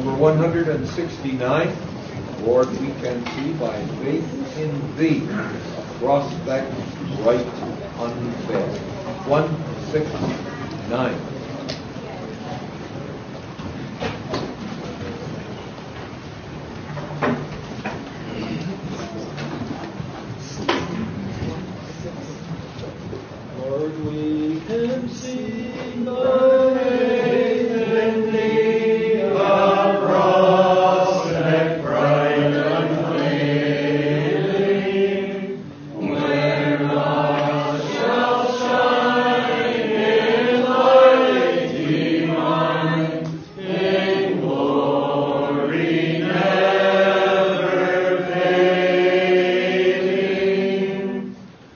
Number 169, Lord, we can see by faith in Thee a prospect right unfed. 169. Lord, we can see by faith in Thee a prospect bright unfailing, where God shall shine in light divine, in glory never failing.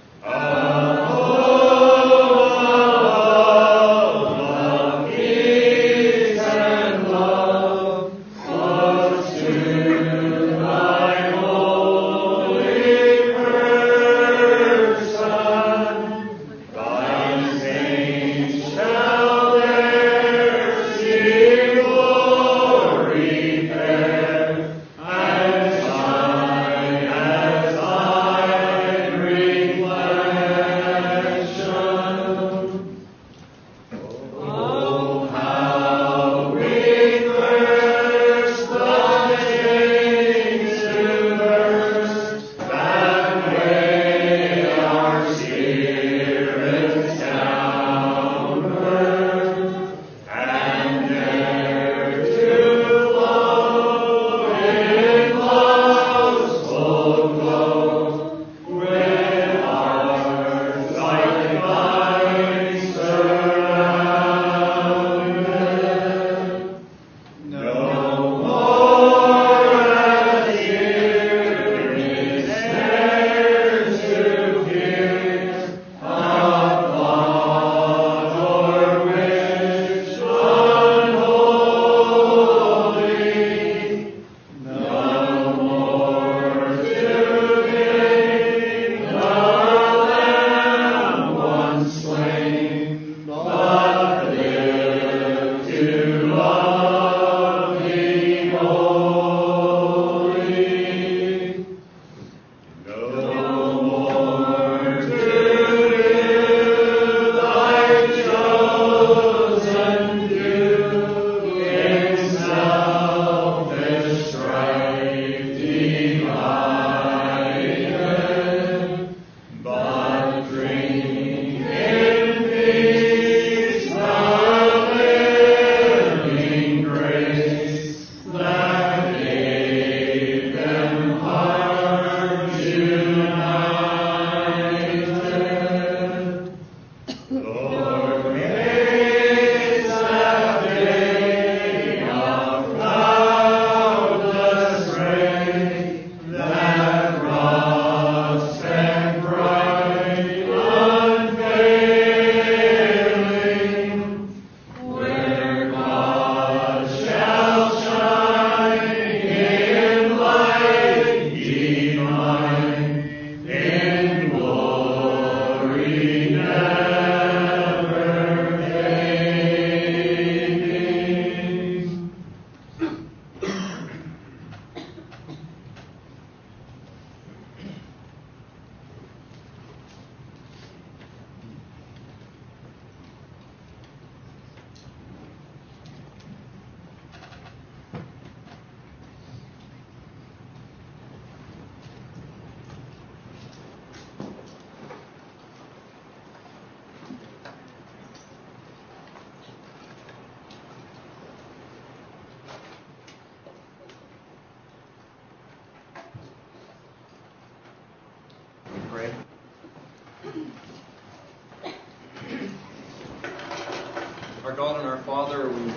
Our God and our Father, we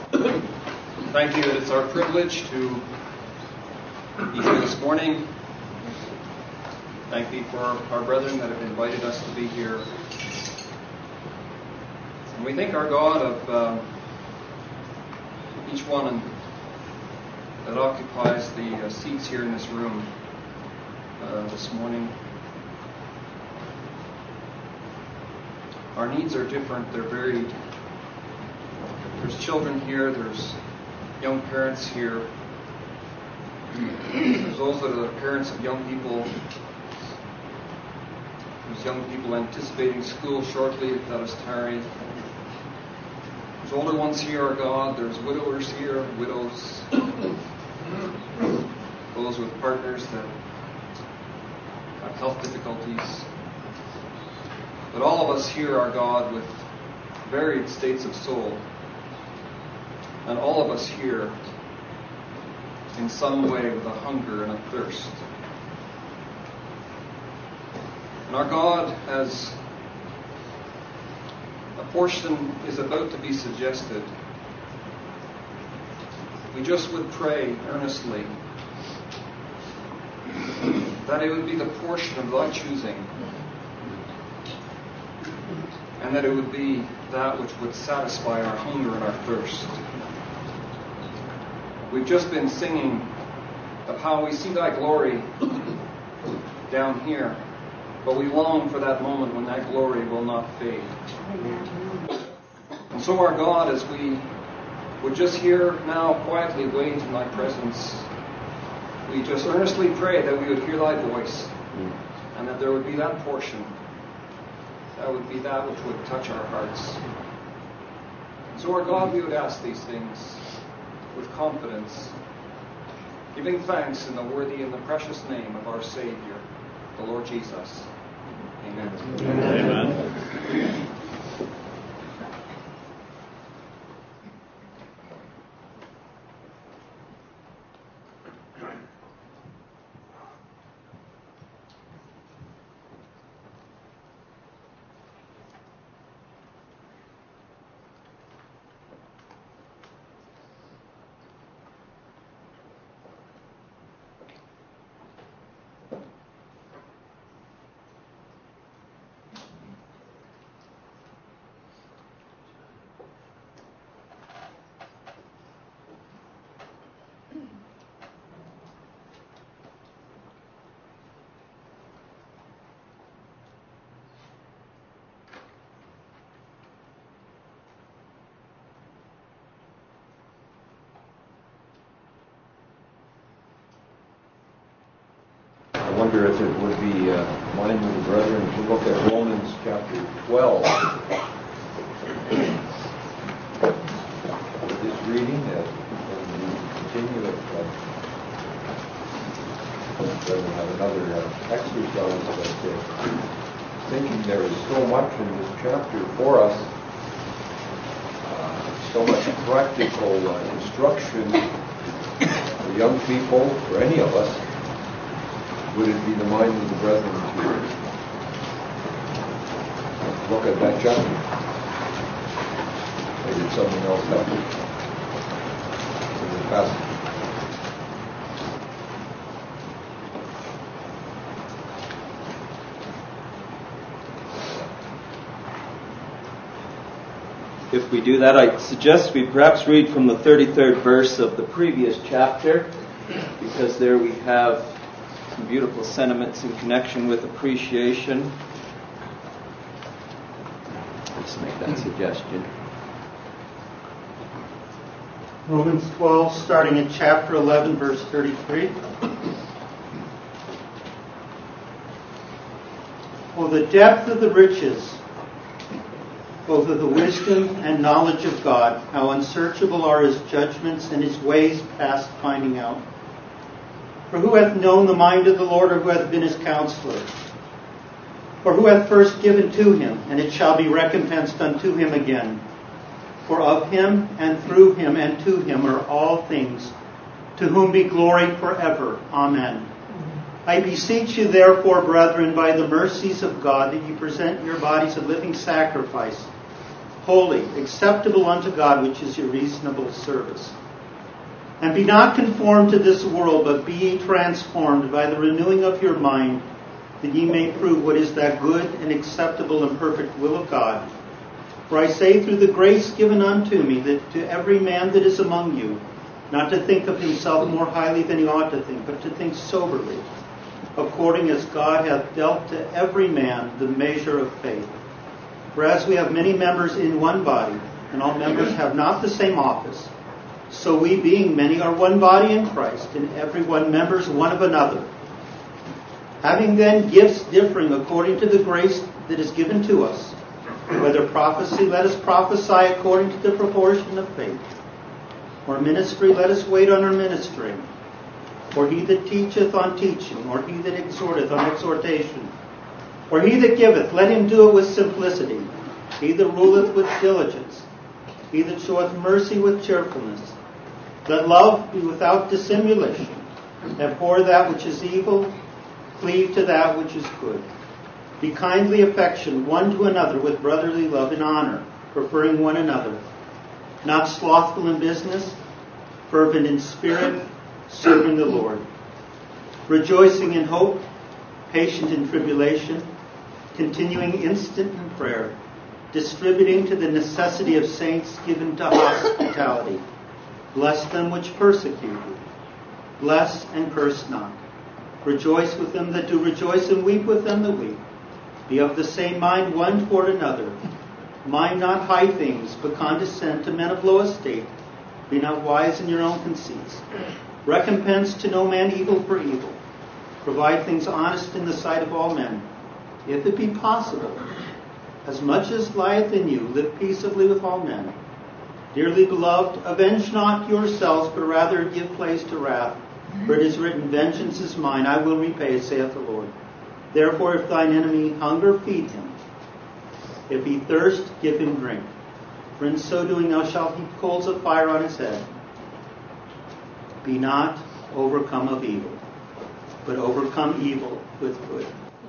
thank you that it's our privilege to be here this morning. Thank thee for our brethren that have invited us to be here. And we thank our God of each one that occupies the seats here in this room this morning. Our needs are different, they're varied. There's children here, there's young parents here. There's those that are the parents of young people. There's young people anticipating school shortly, if that is tarried. There's older ones here, our God. There's widowers here, widows. Those with partners that have health difficulties. But all of us here, our God, with varied states of soul. And all of us here, in some way, with a hunger and a thirst. And our God, as a portion is about to be suggested, we just would pray earnestly that it would be the portion of thy choosing, and that it would be that which would satisfy our hunger and our thirst. We've just been singing of how we see thy glory down here, but we long for that moment when that glory will not fade. And so, our God, as we would just here now quietly wait in thy presence, we just earnestly pray that we would hear thy voice, and that there would be that portion, that would be that which would touch our hearts. And so, our God, we would ask these things with confidence, giving thanks in the worthy and the precious name of our Savior, the Lord Jesus. Amen. Amen. I wonder if it would be mindful, brethren, to look at Romans chapter 12. With this reading, as we continue it, brethren, have another exercise, but thinking there is so much in this chapter for us, so much practical instruction for young people, for any of us. Would it be the mind of the brethren to look at that chapter? Or did someone else have to? In the passage. If we do that, I suggest we perhaps read from the 33rd verse of the previous chapter, because there we have some beautiful sentiments in connection with appreciation. Let's make that suggestion. Romans 12, starting in chapter 11, verse 33. Oh, the depth of the riches, both of the wisdom and knowledge of God, how unsearchable are his judgments and his ways past finding out. For who hath known the mind of the Lord, or who hath been his counselor? For who hath first given to him, and it shall be recompensed unto him again? For of him, and through him, and to him are all things, to whom be glory forever. Amen. I beseech you, therefore, brethren, by the mercies of God, that ye present your bodies a living sacrifice, holy, acceptable unto God, which is your reasonable service. And be not conformed to this world, but be ye transformed by the renewing of your mind, that ye may prove what is that good and acceptable and perfect will of God. For I say through the grace given unto me, that to every man that is among you, not to think of himself more highly than he ought to think, but to think soberly, according as God hath dealt to every man the measure of faith. For as we have many members in one body, and all members have not the same office, So we, being many, are one body in Christ, and every one members one of another. Having then gifts differing according to the grace that is given to us, whether prophecy, let us prophesy according to the proportion of faith. Or ministry, let us wait on our ministering. Or he that teacheth on teaching, or he that exhorteth on exhortation. Or he that giveth, let him do it with simplicity. He that ruleth with diligence. He that showeth mercy with cheerfulness. Let love be without dissimulation. Abhor that which is evil. Cleave to that which is good. Be kindly affectioned one to another with brotherly love and honor, preferring one another. Not slothful in business, fervent in spirit, serving the Lord. Rejoicing in hope, patient in tribulation, continuing instant in prayer, distributing to the necessity of saints, given to hospitality. Bless them which persecute you. Bless and curse not. Rejoice with them that do rejoice, and weep with them that weep. Be of the same mind one toward another. Mind not high things, but condescend to men of low estate. Be not wise in your own conceits. Recompense to no man evil for evil. Provide things honest in the sight of all men. If it be possible, as much as lieth in you, live peaceably with all men. Dearly beloved, avenge not yourselves, but rather give place to wrath. For it is written, Vengeance is mine, I will repay, saith the Lord. Therefore, if thine enemy hunger, feed him. If he thirst, give him drink. For in so doing thou shalt heap coals of fire on his head. Be not overcome of evil, but overcome evil with good.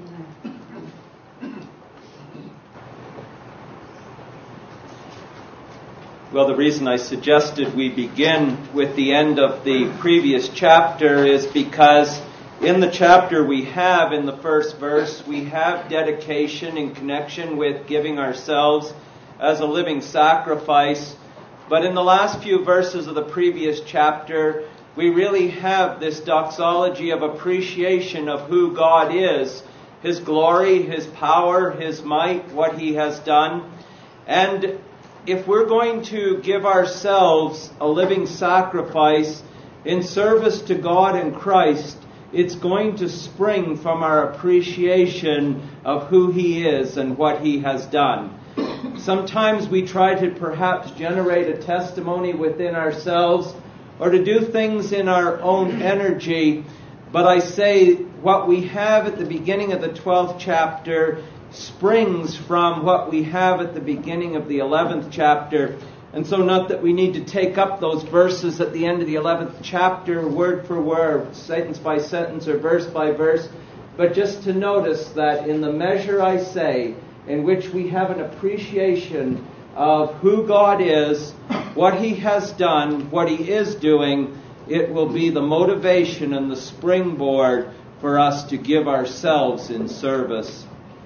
Well, the reason I suggested we begin with the end of the previous chapter is because in the chapter we have, in the first verse, we have dedication in connection with giving ourselves as a living sacrifice. But in the last few verses of the previous chapter, we really have this doxology of appreciation of who God is, His glory, His power, His might, what He has done. And if we're going to give ourselves a living sacrifice in service to God and Christ, it's going to spring from our appreciation of who He is and what He has done. Sometimes we try to perhaps generate a testimony within ourselves or to do things in our own energy, but I say what we have at the beginning of the 12th chapter springs from what we have at the beginning of the 11th chapter. And so not that we need to take up those verses at the end of the 11th chapter word for word, sentence by sentence or verse by verse, but just to notice that in the measure, I say, in which we have an appreciation of who God is, what He has done, what He is doing, it will be the motivation and the springboard for us to give ourselves in service.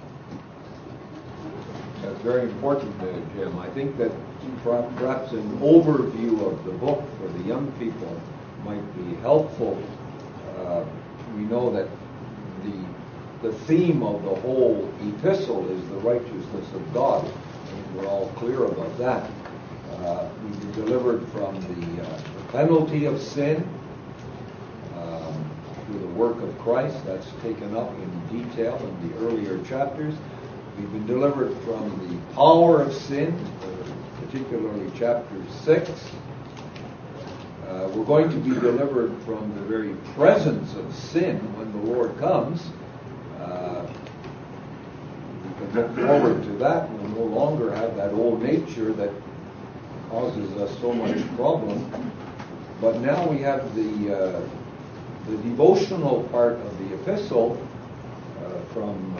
That's very important, Jim. I think that perhaps an overview of the book for the young people might be helpful. We know that the theme of the whole epistle is the righteousness of God. We're all clear about that. We've been delivered from the penalty of sin through the work of Christ. That's taken up in detail in the earlier chapters. We've been delivered from the power of sin, particularly chapter 6. We're going to be delivered from the very presence of sin when the Lord comes. We can look forward to that. We'll no longer have that old nature that causes us so much problem. But now we have the devotional part of the epistle from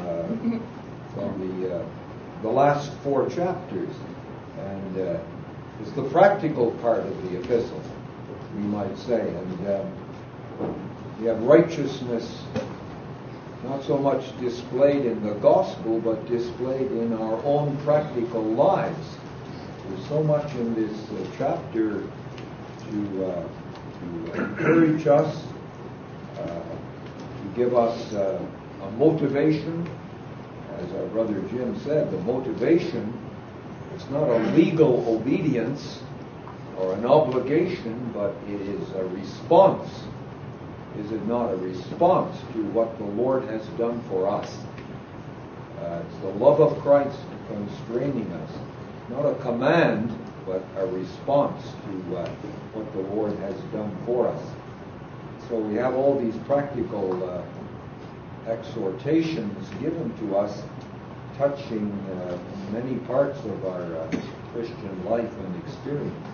the last 4 chapters, and it's the practical part of the epistle, we might say. And we have righteousness not so much displayed in the gospel, but displayed in our own practical lives. There's so much in this chapter to encourage us, to give us a motivation. As our brother Jim said, the motivation, it's not a legal obedience, or an obligation, but it is a response. Is it not a response to what the Lord has done for us? It's the love of Christ constraining us. Not a command, but a response to what the Lord has done for us. So we have all these practical exhortations given to us, touching many parts of our Christian life and experience.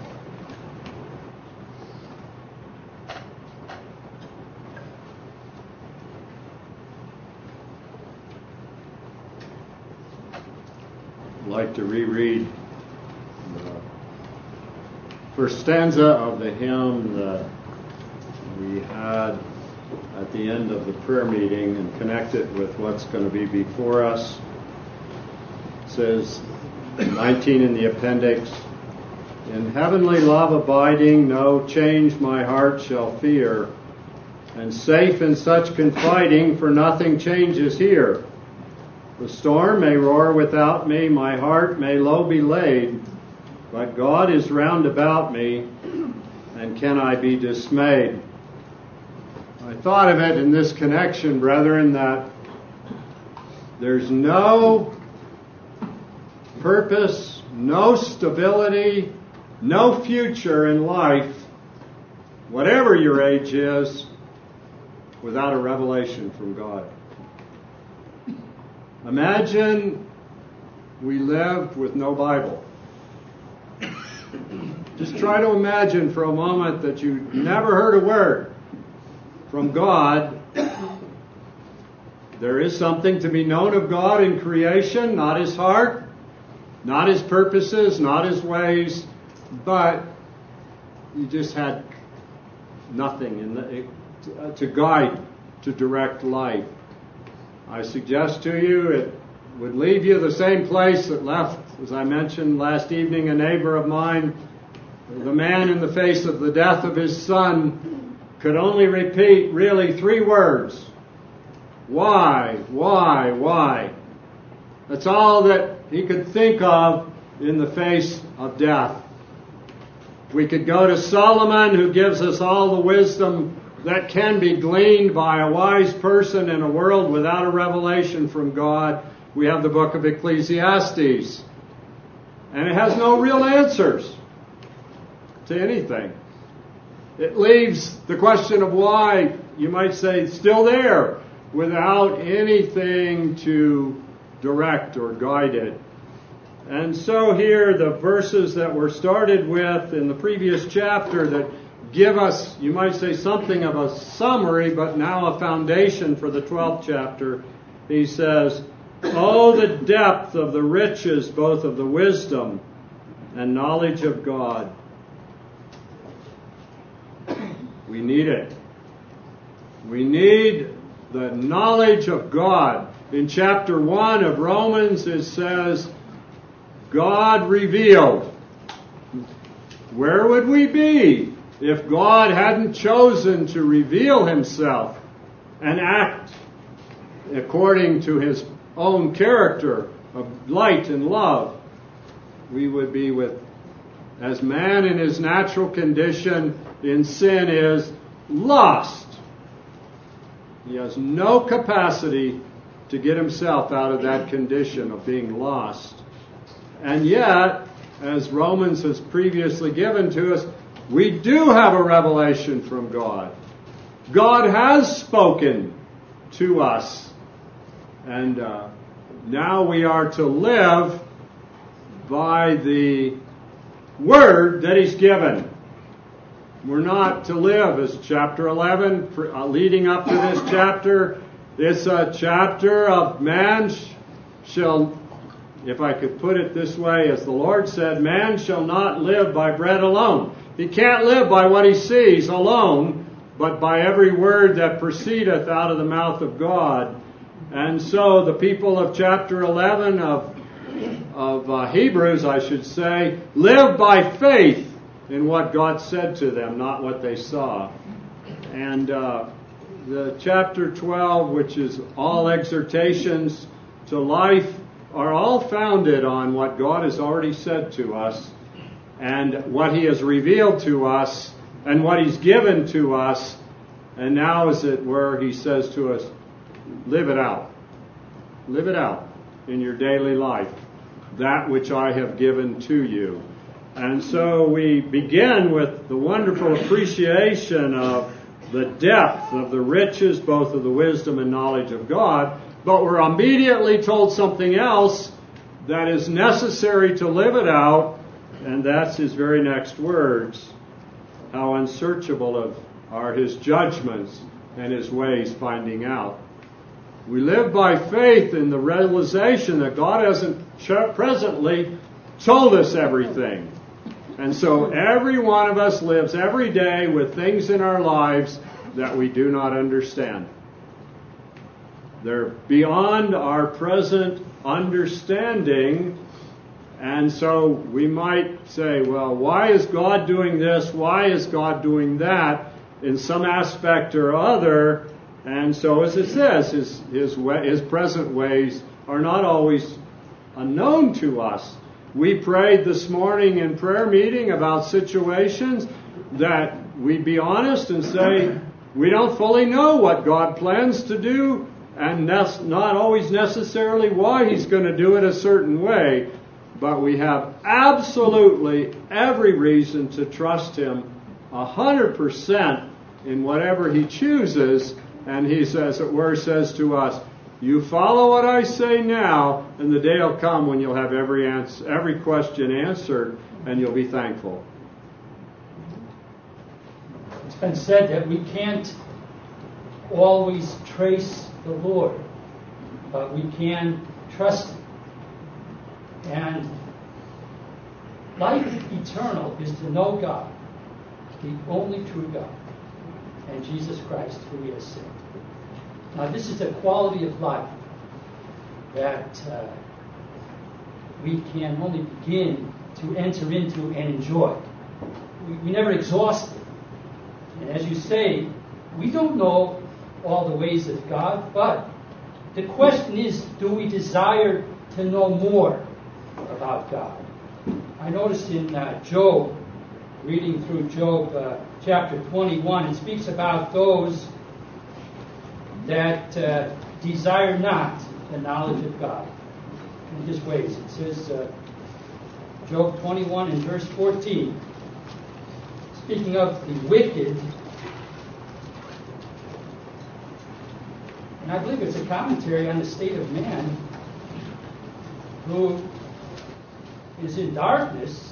I'd like to reread the first stanza of the hymn that we had at the end of the prayer meeting and connect it with what's going to be before us. It says, 19 in the appendix, "In heavenly love abiding, no change my heart shall fear, and safe in such confiding, for nothing changes here. The storm may roar without me, my heart may low be laid, but God is round about me, and can I be dismayed?" I thought of it in this connection, brethren, that there's no purpose, no stability, no future in life, whatever your age is, without a revelation from God. Imagine we lived with no Bible. Just try to imagine for a moment that you never heard a word from God. There is something to be known of God in creation, not His heart, not His purposes, not His ways, but you just had nothing to guide, to direct life. I suggest to you it would leave you the same place that left, as I mentioned last evening, a neighbor of mine. The man in the face of the death of his son could only repeat really 3 words. Why? That's all that he could think of in the face of death. We could go to Solomon, who gives us all the wisdom that can be gleaned by a wise person in a world without a revelation from God. We have the book of Ecclesiastes. And it has no real answers to anything. It leaves the question of why, you might say, still there, without anything to direct or guide it. And so here, the verses that were started with in the previous chapter that give us, you might say, something of a summary, but now a foundation for the 12th chapter. He says, "Oh, the depth of the riches, both of the wisdom and knowledge of God." We need it. We need the knowledge of God. In chapter 1 of Romans, it says, God revealed. Where would we be if God hadn't chosen to reveal Himself and act according to His own character of light and love? We would be as man in his natural condition in sin is, lost. He has no capacity to get himself out of that condition of being lost. And yet, as Romans has previously given to us, we do have a revelation from God. God has spoken to us. And now we are to live by the Word that He's given. We're not to live as chapter 11, leading up to this chapter. It's a chapter of man shall, if I could put it this way, as the Lord said, man shall not live by bread alone. He can't live by what he sees alone, but by every word that proceedeth out of the mouth of God. And so the people of chapter 11 of Hebrews, I should say, live by faith in what God said to them, not what they saw. And the chapter 12, which is all exhortations to life, are all founded on what God has already said to us. and what He has revealed to us and what He's given to us. And now, as it were, He says to us, live it out. Live it out in your daily life, that which I have given to you. And so we begin with the wonderful appreciation of the depth of the riches, both of the wisdom and knowledge of God, but we're immediately told something else that is necessary to live it out, and that's His very next words. How unsearchable are His judgments and His ways finding out. We live by faith in the realization that God hasn't presently told us everything. And so every one of us lives every day with things in our lives that we do not understand. They're beyond our present understanding. And so we might say, well, why is God doing this? Why is God doing that in some aspect or other? And so, as it says, His present ways are not always unknown to us. We prayed this morning in prayer meeting about situations that we'd be honest and say we don't fully know what God plans to do, and that's not always necessarily why He's going to do it a certain way. But we have absolutely every reason to trust Him 100% in whatever He chooses. And He says, says to us, you follow what I say now, and the day will come when you'll have every question answered, and you'll be thankful. It's been said that we can't always trace the Lord, but we can trust Him. And life eternal is to know God, the only true God, and Jesus Christ, who He has sent. Now, this is a quality of life that we can only begin to enter into and enjoy. We never exhaust it. And as you say, we don't know all the ways of God, but the question is, do we desire to know more about God? I noticed in Job, reading through Job chapter 21, it speaks about those that desire not the knowledge of God in His ways. It says, Job 21 and verse 14, speaking of the wicked, and I believe it's a commentary on the state of man who is in darkness.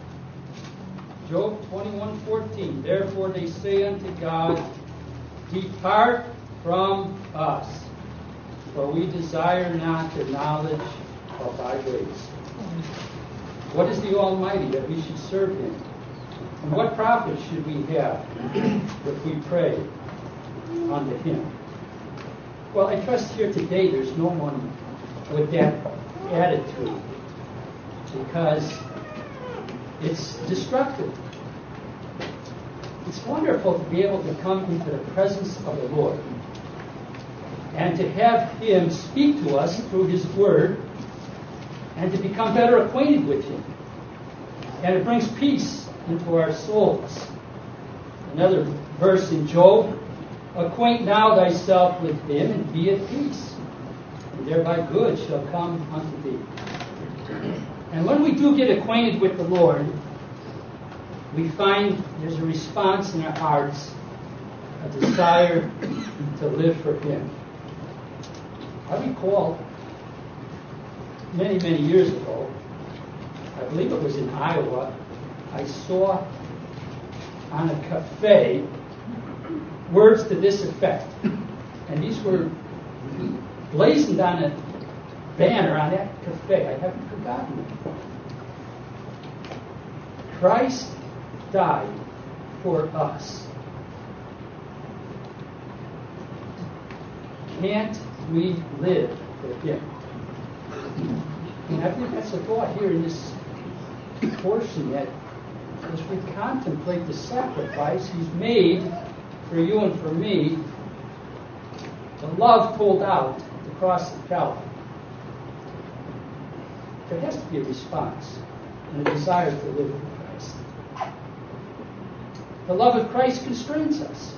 Job 21:14. Therefore they say unto God, depart from us, for we desire not the knowledge of thy ways. What is the Almighty that we should serve Him? And what profit should we have if we pray unto Him? Well, I trust here today there's no one with that attitude, because it's destructive. It's wonderful to be able to come into the presence of the Lord and to have Him speak to us through His Word and to become better acquainted with Him. And it brings peace into our souls. Another verse in Job, acquaint now thyself with Him and be at peace, and thereby good shall come unto thee. And when we do get acquainted with the Lord, we find there's a response in our hearts, a desire to live for Him. I recall many, many years ago, I believe it was in Iowa, I saw on a cafe words to this effect. And these were blazoned on a banner on that cafe. I haven't forgotten it. Christ died for us. Can't we live for Him? And I think that's a thought here in this portion, that as we contemplate the sacrifice He's made for you and for me, the love pulled out at the cross of Calvary, there has to be a response and a desire to live for Christ. The love of Christ constrains us.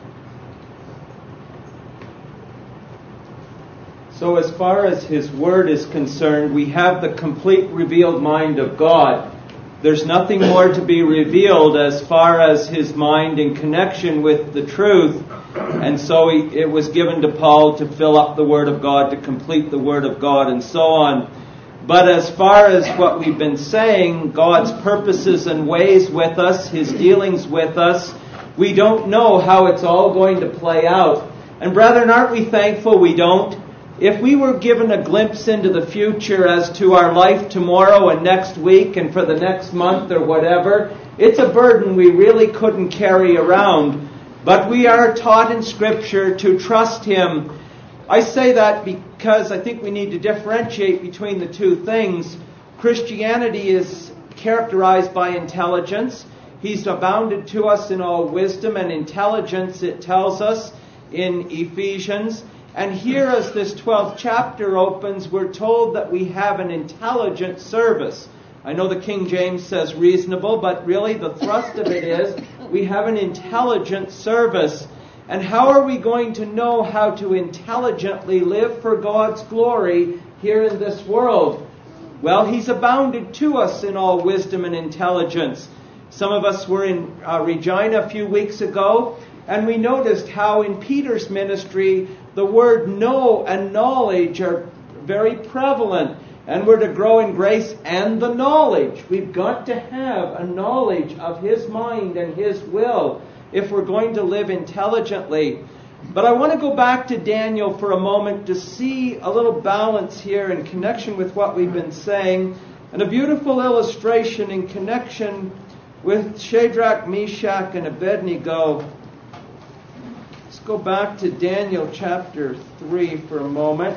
So as far as His Word is concerned, we have the complete revealed mind of God. There's nothing more to be revealed as far as His mind in connection with the truth. And so it was given to Paul to fill up the Word of God, to complete the Word of God, and so on. But as far as what we've been saying, God's purposes and ways with us, His dealings with us, we don't know how it's all going to play out. And brethren, aren't we thankful we don't? If we were given a glimpse into the future as to our life tomorrow and next week and for the next month or whatever, it's a burden we really couldn't carry around. But we are taught in Scripture to trust Him. I say that because I think we need to differentiate between the two things. Christianity is characterized by intelligence. He's abounded to us in all wisdom and intelligence, it tells us in Ephesians. And here as this 12th chapter opens, we're told that we have an intelligent service. I know the King James says reasonable, but really the thrust of it is we have an intelligent service. And how are we going to know how to intelligently live for God's glory here in this world? Well, He's abounded to us in all wisdom and intelligence. Some of us were in Regina a few weeks ago, and we noticed how in Peter's ministry the word know and knowledge are very prevalent. And we're to grow in grace and the knowledge. We've got to have a knowledge of His mind and His will if we're going to live intelligently. But I want to go back to Daniel for a moment to see a little balance here in connection with what we've been saying, and a beautiful illustration in connection with Shadrach, Meshach, and Abednego. Let's go back to Daniel chapter 3 for a moment.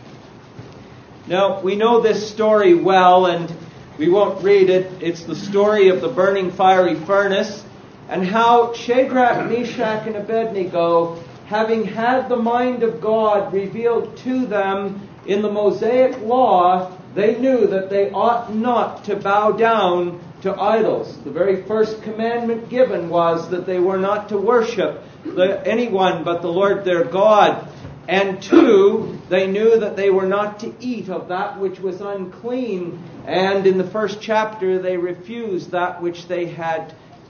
Now, we know this story well, and we won't read it. It's the story of the burning fiery furnace, and how Shadrach, Meshach, and Abednego, having had the mind of God revealed to them in the Mosaic law, they knew that they ought not to bow down to idols. The very first commandment given was that they were not to worship anyone but the Lord their God. And 2, they knew that they were not to eat of that which was unclean. And in the first chapter, they refused that which they had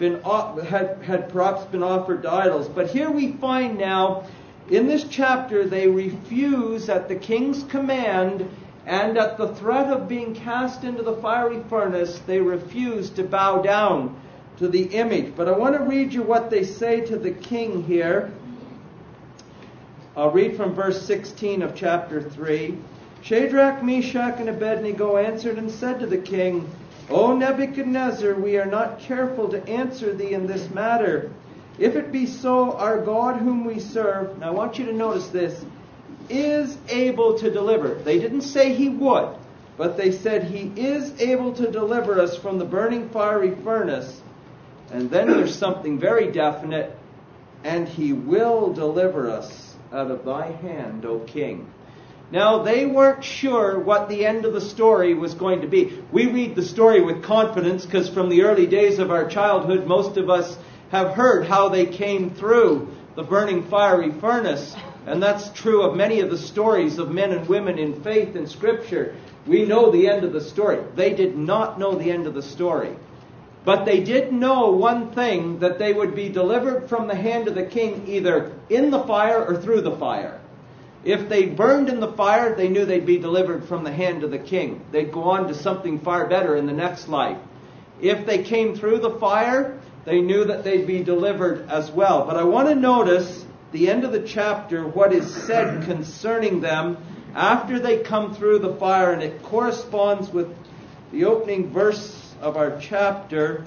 perhaps been offered to idols. But here we find now, in this chapter, they refuse at the king's command, and at the threat of being cast into the fiery furnace, they refuse to bow down to the image. But I want to read you what they say to the king here. I'll read from verse 16 of chapter 3. Shadrach, Meshach, and Abednego answered and said to the king, O Nebuchadnezzar, we are not careful to answer thee in this matter. If it be so, our God whom we serve, now I want you to notice this, is able to deliver. They didn't say He would, but they said He is able to deliver us from the burning fiery furnace. And then there's something very definite, and He will deliver us out of thy hand, O king. Now, they weren't sure what the end of the story was going to be. We read the story with confidence because from the early days of our childhood, most of us have heard how they came through the burning fiery furnace. And that's true of many of the stories of men and women in faith in Scripture. We know the end of the story. They did not know the end of the story. But they did know one thing, that they would be delivered from the hand of the king either in the fire or through the fire. If they burned in the fire, they knew they'd be delivered from the hand of the king. They'd go on to something far better in the next life. If they came through the fire, they knew that they'd be delivered as well. But I want to notice the end of the chapter, what is said concerning them after they come through the fire, and it corresponds with the opening verse of our chapter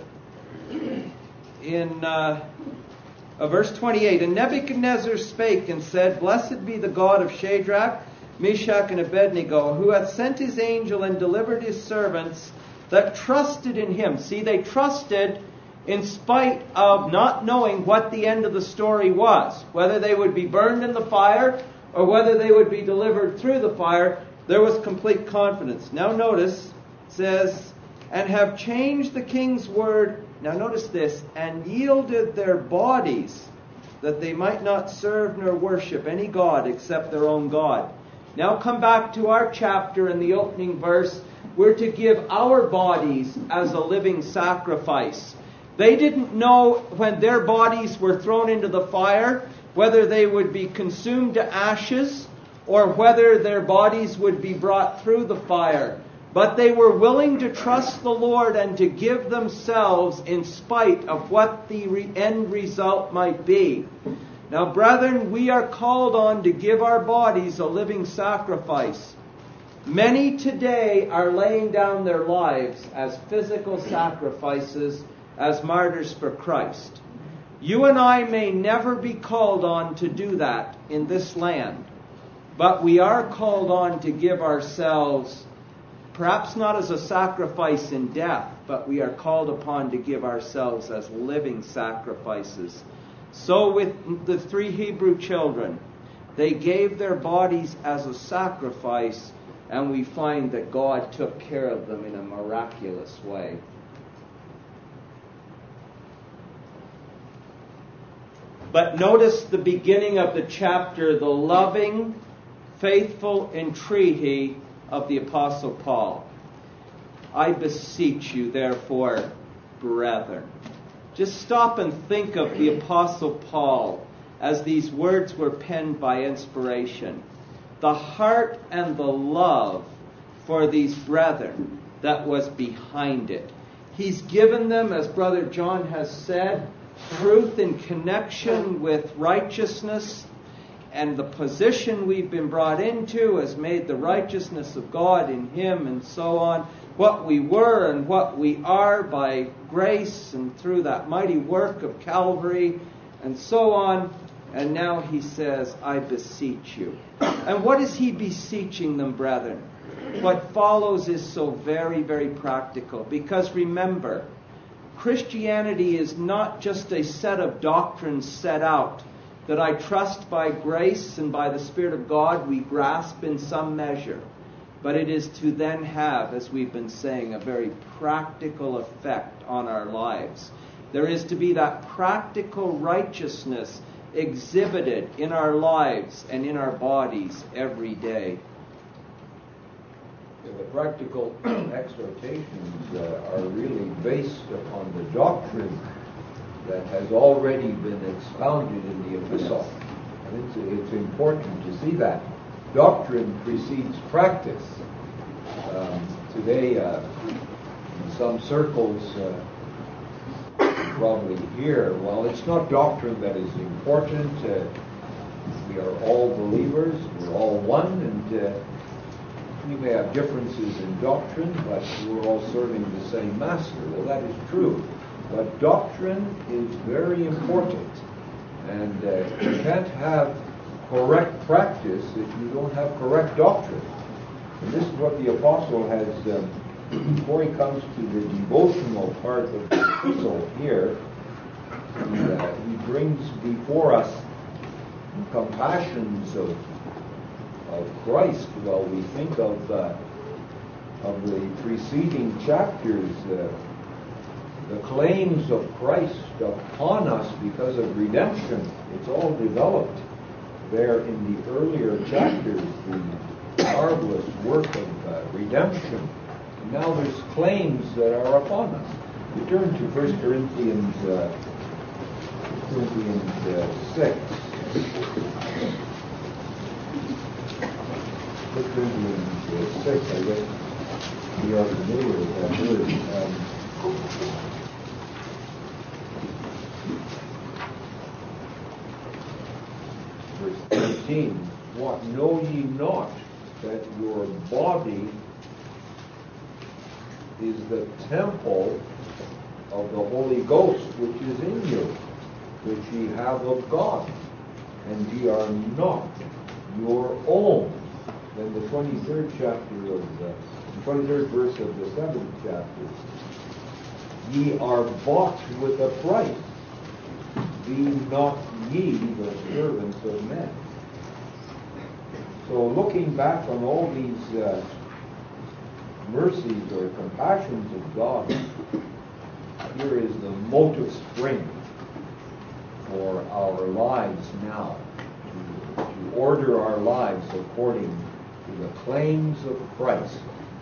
in verse 28. And Nebuchadnezzar spake and said, Blessed be the God of Shadrach, Meshach, and Abednego, who hath sent His angel and delivered His servants that trusted in Him. See, they trusted in spite of not knowing what the end of the story was. Whether they would be burned in the fire or whether they would be delivered through the fire, there was complete confidence. Now notice, it says, and have changed the king's word Now notice this, and yielded their bodies, that they might not serve nor worship any god except their own God. Now come back to our chapter in the opening verse. We're to give our bodies as a living sacrifice. They didn't know when their bodies were thrown into the fire whether they would be consumed to ashes or whether their bodies would be brought through the fire. But they were willing to trust the Lord and to give themselves in spite of what the end result might be. Now, brethren, we are called on to give our bodies a living sacrifice. Many today are laying down their lives as physical sacrifices, as martyrs for Christ. You and I may never be called on to do that in this land, but we are called on to give ourselves, perhaps not as a sacrifice in death, but we are called upon to give ourselves as living sacrifices. So with the 3 Hebrew children, they gave their bodies as a sacrifice, and we find that God took care of them in a miraculous way. But notice the beginning of the chapter, the loving, faithful entreaty of the Apostle Paul. I beseech you, therefore, brethren. Just stop and think of the Apostle Paul as these words were penned by inspiration. The heart and the love for these brethren that was behind it. He's given them, as Brother John has said, truth in connection with righteousness, and the position we've been brought into has made the righteousness of God in Him, and so on. What we were and what we are by grace and through that mighty work of Calvary, and so on. And now he says, I beseech you. And what is he beseeching them, brethren? What follows is so very, very practical. Because remember, Christianity is not just a set of doctrines set out that I trust by grace and by the Spirit of God we grasp in some measure. But it is to then have, as we've been saying, a very practical effect on our lives. There is to be that practical righteousness exhibited in our lives and in our bodies every day. The practical exhortations are really based upon the doctrine that has already been expounded in the epistle. And it's important to see that. Doctrine precedes practice. Today, in some circles, probably here, well, it's not doctrine that is important. We are all believers. We're all one, and we may have differences in doctrine, but we're all serving the same master. Well, that is true. But doctrine is very important. And you can't have correct practice if you don't have correct doctrine. And this is what the apostle has, before he comes to the devotional part of the epistle here, he brings before us the compassions of Christ. Well, we think of the preceding chapters, the claims of Christ upon us because of redemption. It's all developed there in the earlier chapters, the marvelous work of redemption. And now there's claims that are upon us. We turn to 1 Corinthians 6. 1 Corinthians 6, I guess we are familiar with that word. Verse 13, what know ye not that your body is the temple of the Holy Ghost which is in you, which ye have of God, and ye are not your own. Then the 23rd chapter of the 23rd verse of the 7th chapter, ye are bought with a price. Be not ye the servants of men. So looking back on all these mercies or compassions of God, here is the motive spring for our lives now, to order our lives according to the claims of Christ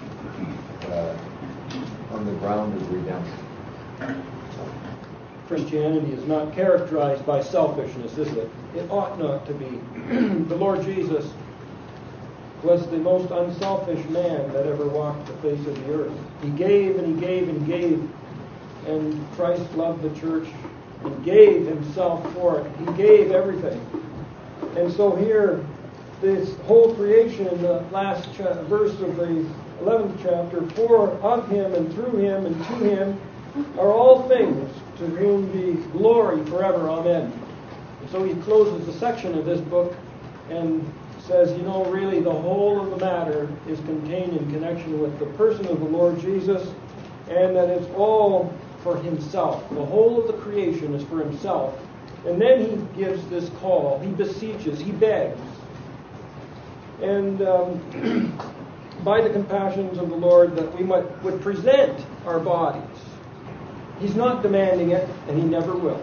on the ground of redemption. Christianity is not characterized by selfishness, is it? It ought not to be. The Lord Jesus was the most unselfish man that ever walked the face of the earth. He gave and he gave and gave, and Christ loved the church and gave himself for it. He gave everything. And so here, this whole creation in the last verse of the 11th chapter, for of him and through him and to him are all things, to whom be glory forever. Amen. And so he closes the section of this book and says, really the whole of the matter is contained in connection with the person of the Lord Jesus, and that it's all for himself. The whole of the creation is for himself. And then he gives this call. He beseeches, he begs. And by the compassions of the Lord, that we would present our bodies. He's not demanding it, and he never will.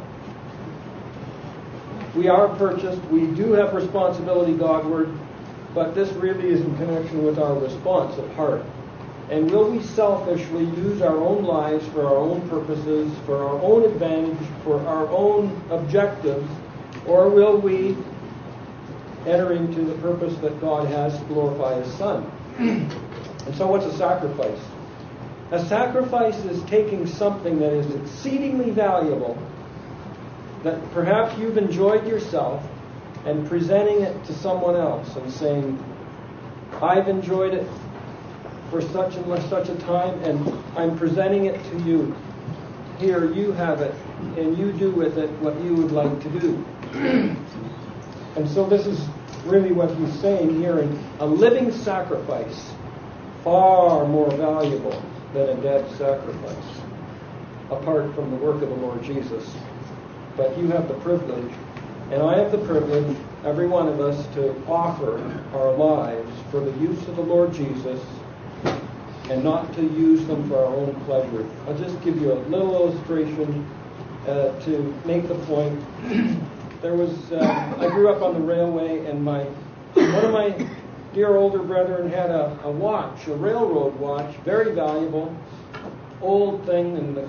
We are purchased. We do have responsibility Godward, but this really is in connection with our response of heart. And will we selfishly use our own lives for our own purposes, for our own advantage, for our own objectives, or will we enter into the purpose that God has to glorify His Son? And so what's a sacrifice? A sacrifice is taking something that is exceedingly valuable, that perhaps you've enjoyed yourself, and presenting it to someone else and saying, I've enjoyed it for such and such a time, and I'm presenting it to you. Here, you have it, and you do with it what you would like to do. And so this is really what he's saying here, in a living sacrifice, far more valuable than a dead sacrifice, apart from the work of the Lord Jesus. But you have the privilege, and I have the privilege, every one of us, to offer our lives for the use of the Lord Jesus, and not to use them for our own pleasure. I'll just give you a little illustration to make the point. There was I grew up on the railway, and one of my dear older brethren had a watch, a railroad watch, very valuable, old thing, and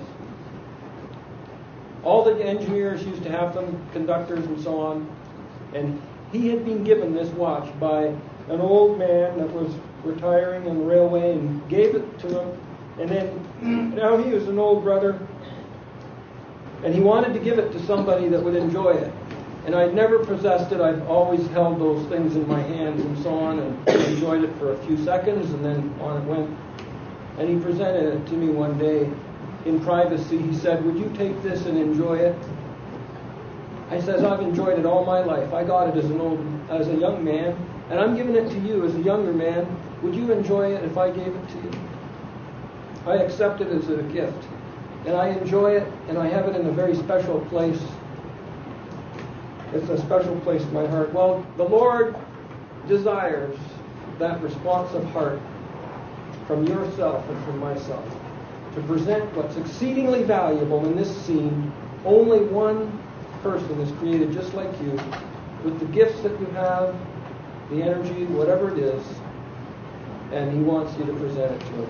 all the engineers used to have them, conductors and so on. And he had been given this watch by an old man that was retiring on the railway, and gave it to him. And then now he was an old brother, and he wanted to give it to somebody that would enjoy it. And I'd never possessed it. I've always held those things in my hands and so on, and enjoyed it for a few seconds, and then on it went. And he presented it to me one day in privacy. He said, would you take this and enjoy it? I says, I've enjoyed it all my life. I got it as a young man, and I'm giving it to you as a younger man. Would you enjoy it if I gave it to you? I accept it as a gift, and I enjoy it, and I have it in a very special place. It's a special place in my heart. Well, the Lord desires that responsive heart from yourself and from myself, to present what's exceedingly valuable in this scene. Only one person is created just like you, with the gifts that you have, the energy, whatever it is, and He wants you to present it to Him.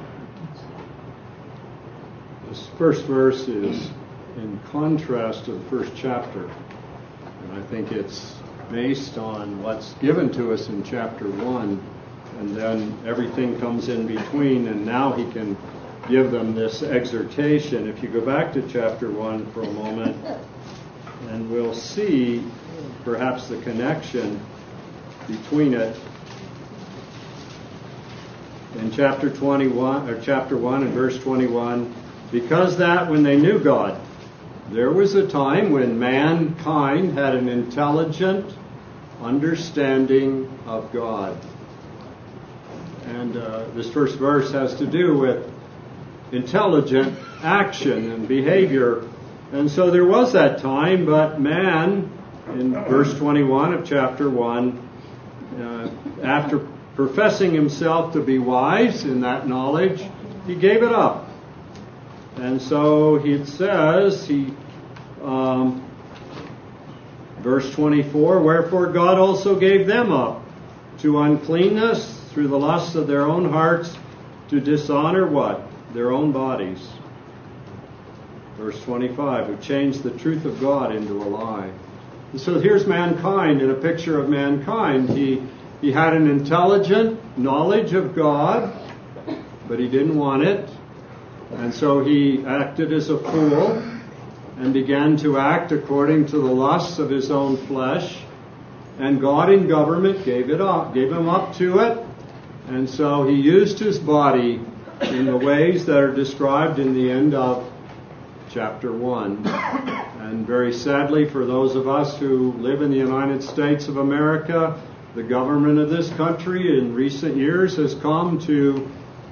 This first verse is in contrast to the first chapter, and I think it's based on what's given to us in chapter 1, and then everything comes in between, and now he can give them this exhortation. If you go back to chapter 1 for a moment, and we'll see perhaps the connection between it. In chapter 1 and verse 21, because that when they knew God, there was a time when mankind had an intelligent understanding of God. And this first verse has to do with intelligent action and behavior. And so there was that time, but man, in verse 21 of chapter 1, after professing himself to be wise in that knowledge, he gave it up. And so it says, verse 24, wherefore God also gave them up to uncleanness through the lusts of their own hearts, to dishonor what? Their own bodies. Verse 25, who changed the truth of God into a lie. And so here's mankind in a picture of mankind. He had an intelligent knowledge of God, but he didn't want it. And so he acted as a fool and began to act according to the lusts of his own flesh. And God in government gave him up to it. And so he used his body in the ways that are described in the end of chapter 1. And very sadly, for those of us who live in the United States of America, the government of this country in recent years has come to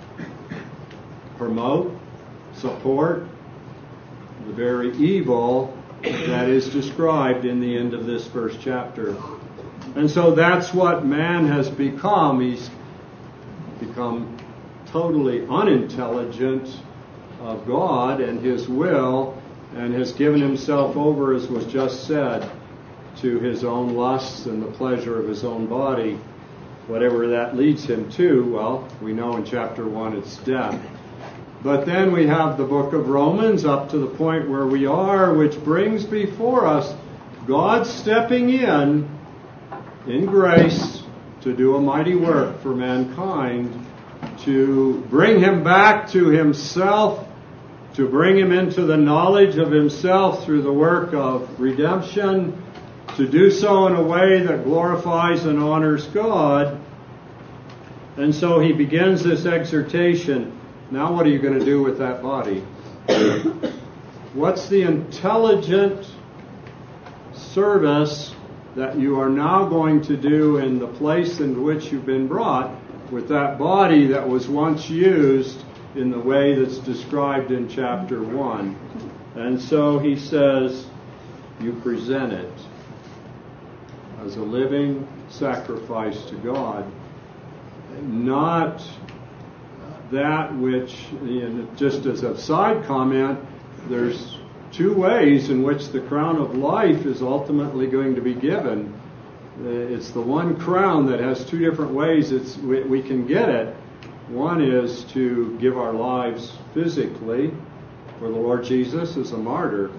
promote, support the very evil that is described in the end of this first chapter. And so that's what man has become. He's become totally unintelligent of God and His will, and has given himself over, as was just said, to his own lusts and the pleasure of his own body. Whatever that leads him to, well, we know in chapter 1 it's death. But then we have the book of Romans up to the point where we are, which brings before us God stepping in grace to do a mighty work for mankind, to bring him back to himself, to bring him into the knowledge of himself through the work of redemption, to do so in a way that glorifies and honors God. And so he begins this exhortation. Now what are you going to do with that body? What's the intelligent service that you are now going to do in the place in which you've been brought with that body that was once used in the way that's described in chapter 1? And so he says, you present it as a living sacrifice to God, not that which, just as a side comment, there's two ways in which the crown of life is ultimately going to be given. It's the one crown that has two different ways we can get it. One is to give our lives physically for the Lord Jesus as a martyr.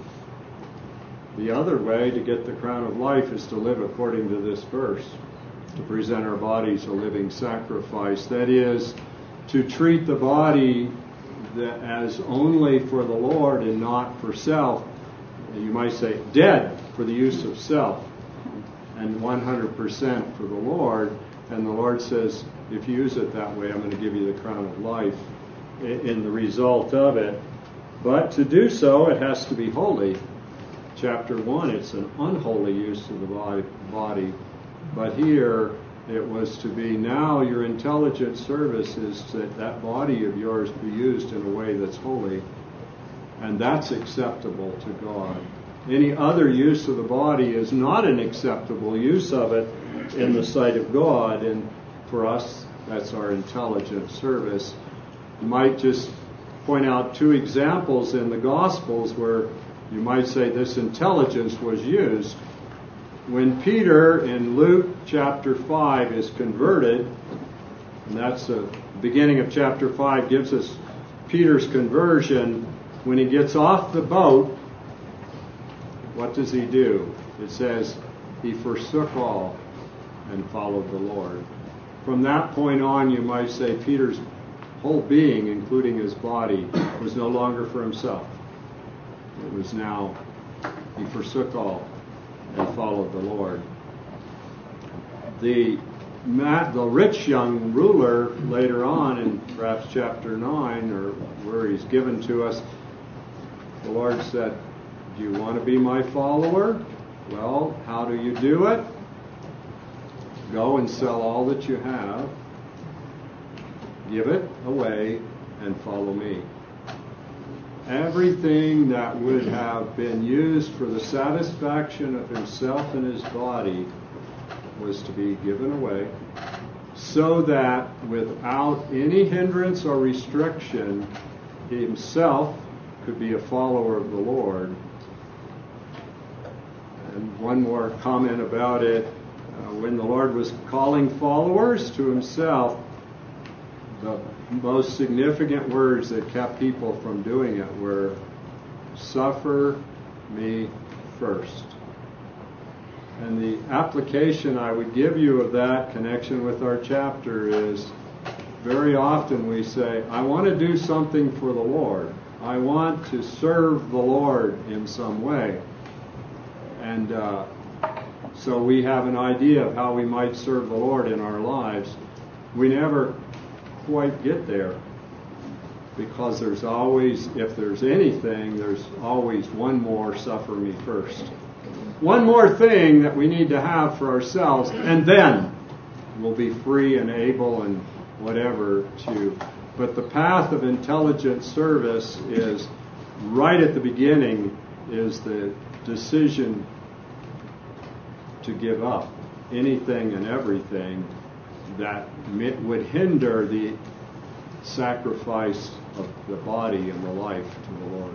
The other way to get the crown of life is to live according to this verse, to present our bodies a living sacrifice. That is, to treat the body as only for the Lord and not for self. You might say dead for the use of self and 100% for the Lord. And the Lord says, if you use it that way, I'm going to give you the crown of life in the result of it. But to do so, it has to be holy. Chapter 1, it's an unholy use of the body. But here, it was to be now your intelligent service is that body of yours be used in a way that's holy. And that's acceptable to God. Any other use of the body is not an acceptable use of it in the sight of God. And for us, that's our intelligent service. You might just point out two examples in the Gospels where you might say this intelligence was used. When Peter in Luke chapter 5 is converted, and that's the beginning of chapter 5 gives us Peter's conversion. When he gets off the boat, what does he do? It says he forsook all and followed the Lord. From that point on, you might say Peter's whole being, including his body, was no longer for himself. It was now, he forsook all and followed the Lord. The rich young ruler later on in perhaps chapter 9, or where he's given to us, the Lord said, do you want to be my follower? Well, how do you do it? Go and sell all that you have, give it away, and follow me. Everything that would have been used for the satisfaction of himself and his body was to be given away, so that without any hindrance or restriction, he himself could be a follower of the Lord. And one more comment about it. When the Lord was calling followers to himself, the most significant words that kept people from doing it were, "Suffer me first." And the application I would give you of that connection with our chapter is, very often we say, I want to do something for the Lord. I want to serve the Lord in some way. And so we have an idea of how we might serve the Lord in our lives. We never quite get there, because there's always, if there's anything, there's always one more "suffer me first." One more thing that we need to have for ourselves, and then we'll be free and able and whatever to. But the path of intelligent service is, right at the beginning, is the decision to give up anything and everything that would hinder the sacrifice of the body and the life to the Lord.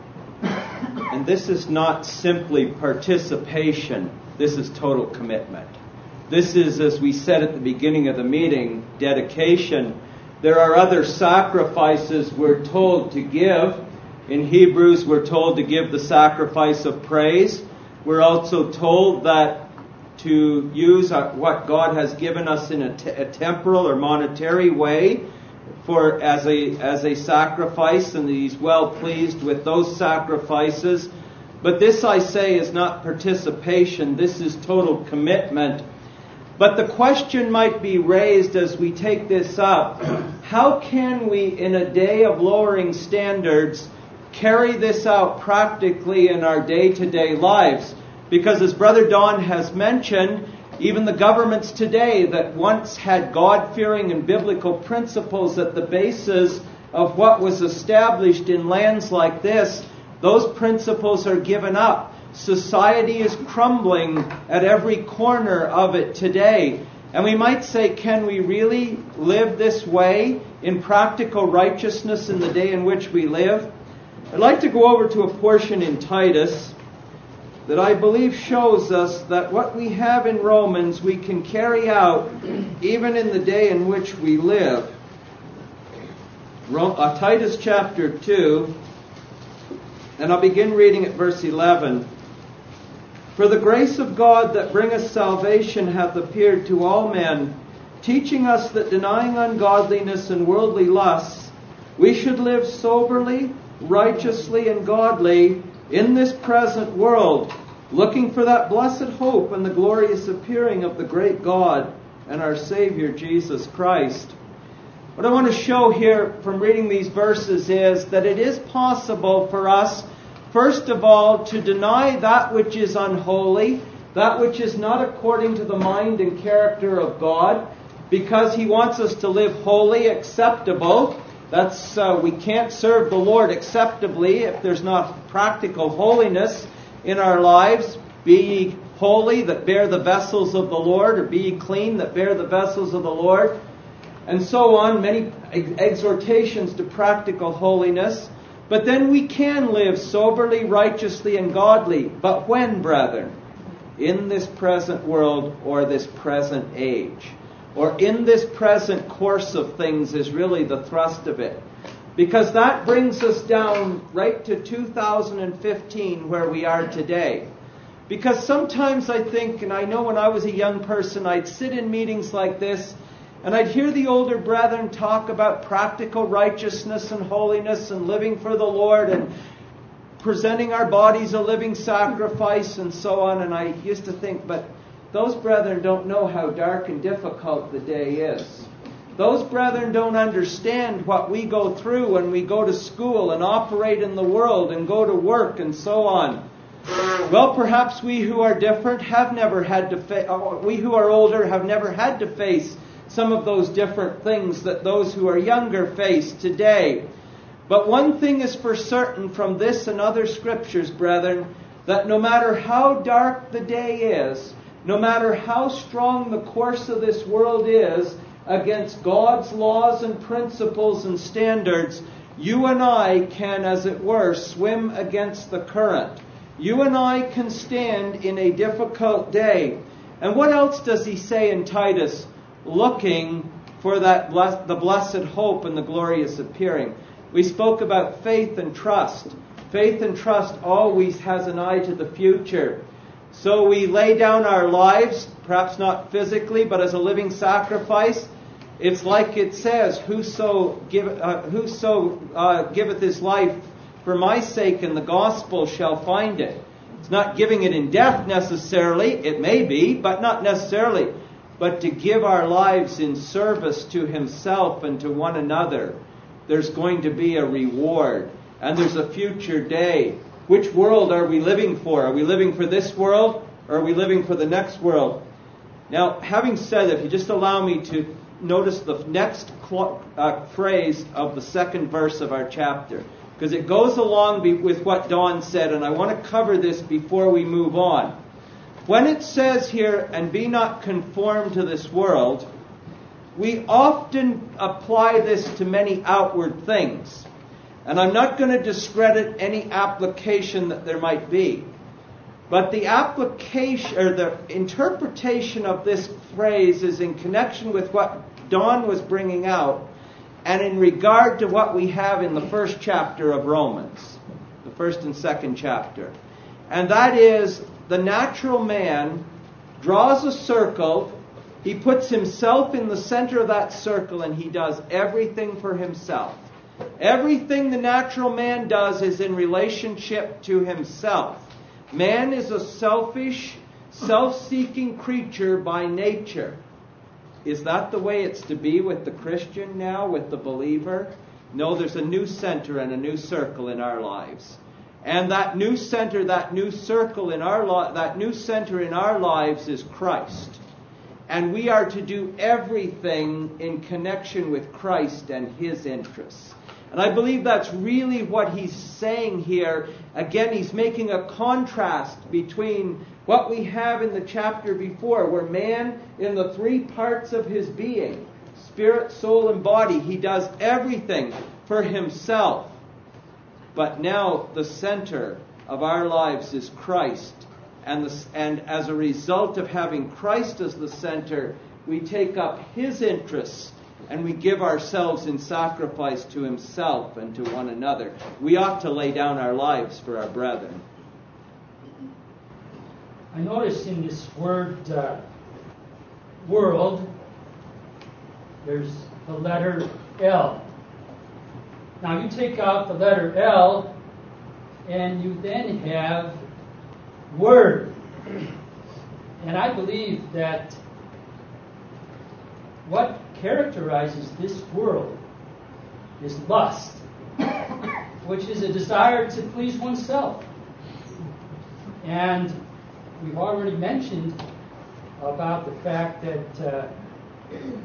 And this is not simply participation. This is total commitment. This is, as we said at the beginning of the meeting, dedication. There are other sacrifices we're told to give. In Hebrews, we're told to give the sacrifice of praise. We're also told that to use what God has given us in a temporal or monetary way as a sacrifice, and He's well pleased with those sacrifices. But this, I say, is not participation. This is total commitment. But the question might be raised as we take this up: how can we, in a day of lowering standards, carry this out practically in our day-to-day lives? Because as Brother Don has mentioned, even the governments today that once had God-fearing and biblical principles at the basis of what was established in lands like this, those principles are given up. Society is crumbling at every corner of it today. And we might say, can we really live this way in practical righteousness in the day in which we live? I'd like to go over to a portion in Titus that I believe shows us that what we have in Romans we can carry out even in the day in which we live. Titus chapter 2, and I'll begin reading at verse 11. For the grace of God that bringeth salvation hath appeared to all men, teaching us that denying ungodliness and worldly lusts, we should live soberly, righteously, and godly in this present world, looking for that blessed hope and the glorious appearing of the great God and our Savior Jesus Christ. What I want to show here from reading these verses is that it is possible for us, first of all, to deny that which is unholy, that which is not according to the mind and character of God, because He wants us to live holy, acceptable. That's we can't serve the Lord acceptably if there's not practical holiness in our lives. Be ye holy that bear the vessels of the Lord, or be ye clean that bear the vessels of the Lord. And so on, many exhortations to practical holiness. But then we can live soberly, righteously, and godly. But when, brethren? In this present world or this present age. Or in this present course of things is really the thrust of it. Because that brings us down right to 2015 where we are today. Because sometimes I think, and I know when I was a young person, I'd sit in meetings like this, and I'd hear the older brethren talk about practical righteousness and holiness and living for the Lord and presenting our bodies a living sacrifice and so on. And I used to think, but those brethren don't know how dark and difficult the day is. Those brethren don't understand what we go through when we go to school and operate in the world and go to work and so on. Well, perhaps we who are different have never had to we who are older have never had to face some of those different things that those who are younger face today. But one thing is for certain from this and other scriptures, brethren, that no matter how dark the day is, no matter how strong the course of this world is against God's laws and principles and standards, You and I can, as it were, swim against the current. You and I can stand in a difficult day. And what else does he say in Titus? Looking for the blessed hope and the glorious appearing. We spoke about faith and trust. Faith and trust always has an eye to the future. So we lay down our lives, perhaps not physically, but as a living sacrifice. It's like it says, whoso giveth his life for my sake and the gospel shall find it. It's not giving it in death necessarily. It may be, but not necessarily. But to give our lives in service to himself and to one another. There's going to be a reward. And there's a future day. Which world are we living for? Are we living for this world? Or are we living for the next world? Now, having said that, if you just allow me to notice the next phrase of the second verse of our chapter. Because it goes along with what Don said, and I want to cover this before we move on. When it says here, and be not conformed to this world, we often apply this to many outward things. And I'm not going to discredit any application that there might be. But the application, or the interpretation of this phrase is in connection with what Don was bringing out, and in regard to what we have in the first chapter of Romans, the first and second chapter. And that is, the natural man draws a circle, he puts himself in the center of that circle, and he does everything for himself. Everything the natural man does is in relationship to himself. Man is a selfish, self-seeking creature by nature. Is that the way it's to be with the Christian now, with the believer? No, there's a new center and a new circle in our lives. And that new center, that new circle in our that new center in our lives is Christ. And we are to do everything in connection with Christ and his interests. And I believe that's really what he's saying here. Again, he's making a contrast between what we have in the chapter before, where man, in the three parts of his being, spirit, soul, and body, he does everything for himself. But now the center of our lives is Christ. And as a result of having Christ as the center, we take up his interests and we give ourselves in sacrifice to himself and to one another. We ought to lay down our lives for our brethren. I notice in this word world, there's the letter L. Now you take out the letter L, and you then have word. And I believe that what characterizes this world is lust, which is a desire to please oneself. And we've already mentioned about the fact that in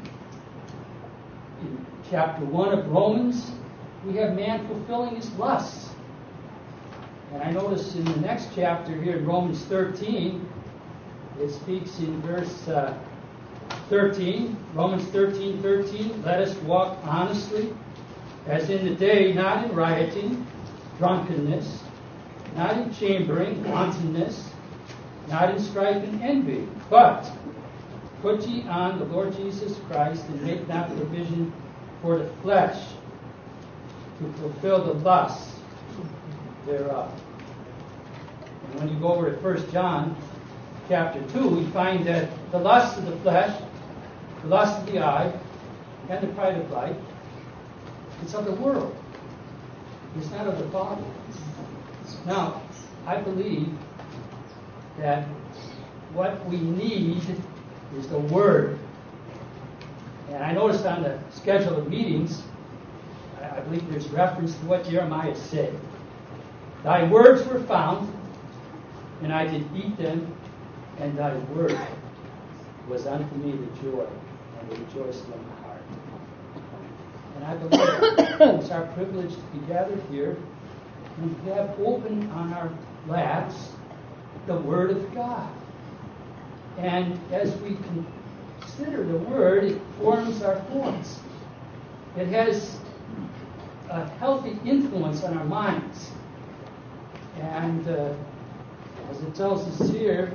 chapter 1 of Romans, we have man fulfilling his lusts. And I notice in the next chapter here in Romans 13, it speaks in verse 13, Romans 13:13, let us walk honestly, as in the day, not in rioting, drunkenness, not in chambering, wantonness, not in strife and envy, but put ye on the Lord Jesus Christ, and make not provision for the flesh to fulfill the lusts thereof. And when you go over to 1 John chapter 2, we find that the lust of the flesh, the lust of the eye, and the pride of life, it's of the world. It's not of the Father. Now, I believe that what we need is the Word. And I noticed on the schedule of meetings, I believe there's reference to what Jeremiah said. Thy words were found, and I did eat them, and thy word was unto me the joy and the rejoicing of my heart. And I believe it's our privilege to be gathered here and to have open on our laps the Word of God. And as we consider the Word, it forms our thoughts. It has a healthy influence on our minds. And as it tells us here,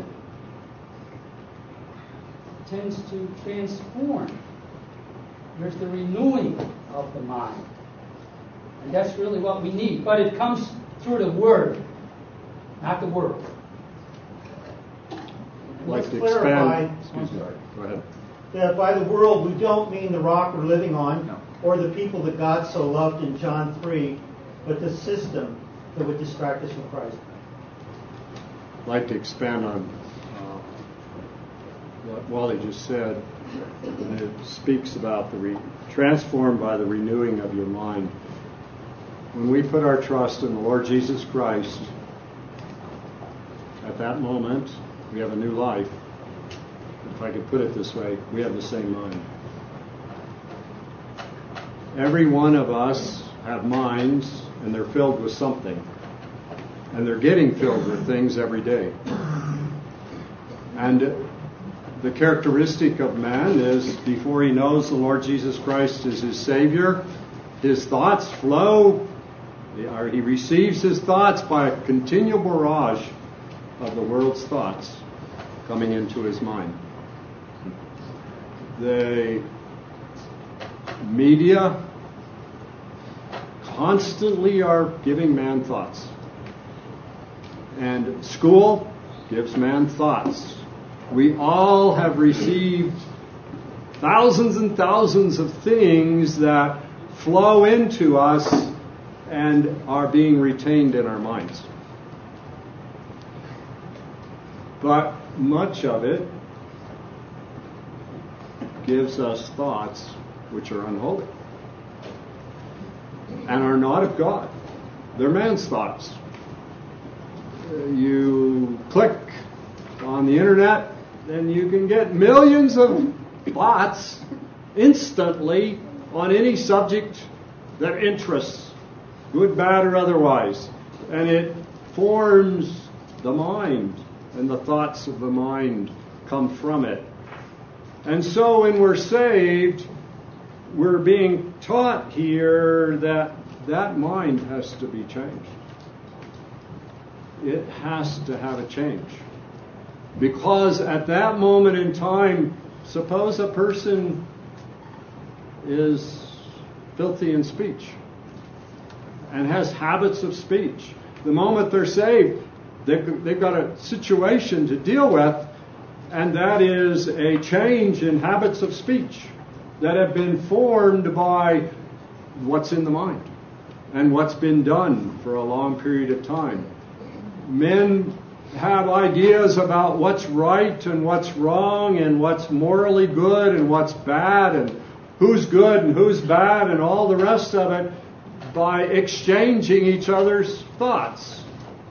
it tends to transform. There's the renewing of the mind. And that's really what we need. But it comes through the Word, not the world. I'd like to clarify, expand. Excuse me. Go ahead. That by the world we don't mean the rock we're living on or the people that God so loved in John 3, but the system that would distract us from Christ. I'd like to expand on what Wally just said. It speaks about transformed by the renewing of your mind. When we put our trust in the Lord Jesus Christ, at that moment, we have a new life. If I could put it this way, we have the same mind. Every one of us have minds, and they're filled with something. And they're getting filled with things every day. And the characteristic of man is, before he knows the Lord Jesus Christ as his Savior, his thoughts flow, or he receives his thoughts by a continual barrage of the world's thoughts coming into his mind. The media constantly are giving man thoughts. And school gives man thoughts. We all have received thousands and thousands of things that flow into us and are being retained in our minds. But much of it gives us thoughts which are unholy and are not of God. They're man's thoughts. You click on the internet, then you can get millions of thoughts instantly on any subject that interests, good, bad, or otherwise. And it forms the mind, and the thoughts of the mind come from it. And so when we're saved, we're being taught here that that mind has to be changed. It has to have a change. Because at that moment in time, suppose a person is filthy in speech and has habits of speech. The moment they're saved, they've got a situation to deal with, and that is a change in habits of speech that have been formed by what's in the mind and what's been done for a long period of time. Men have ideas about what's right and what's wrong and what's morally good and what's bad and who's good and who's bad and all the rest of it by exchanging each other's thoughts,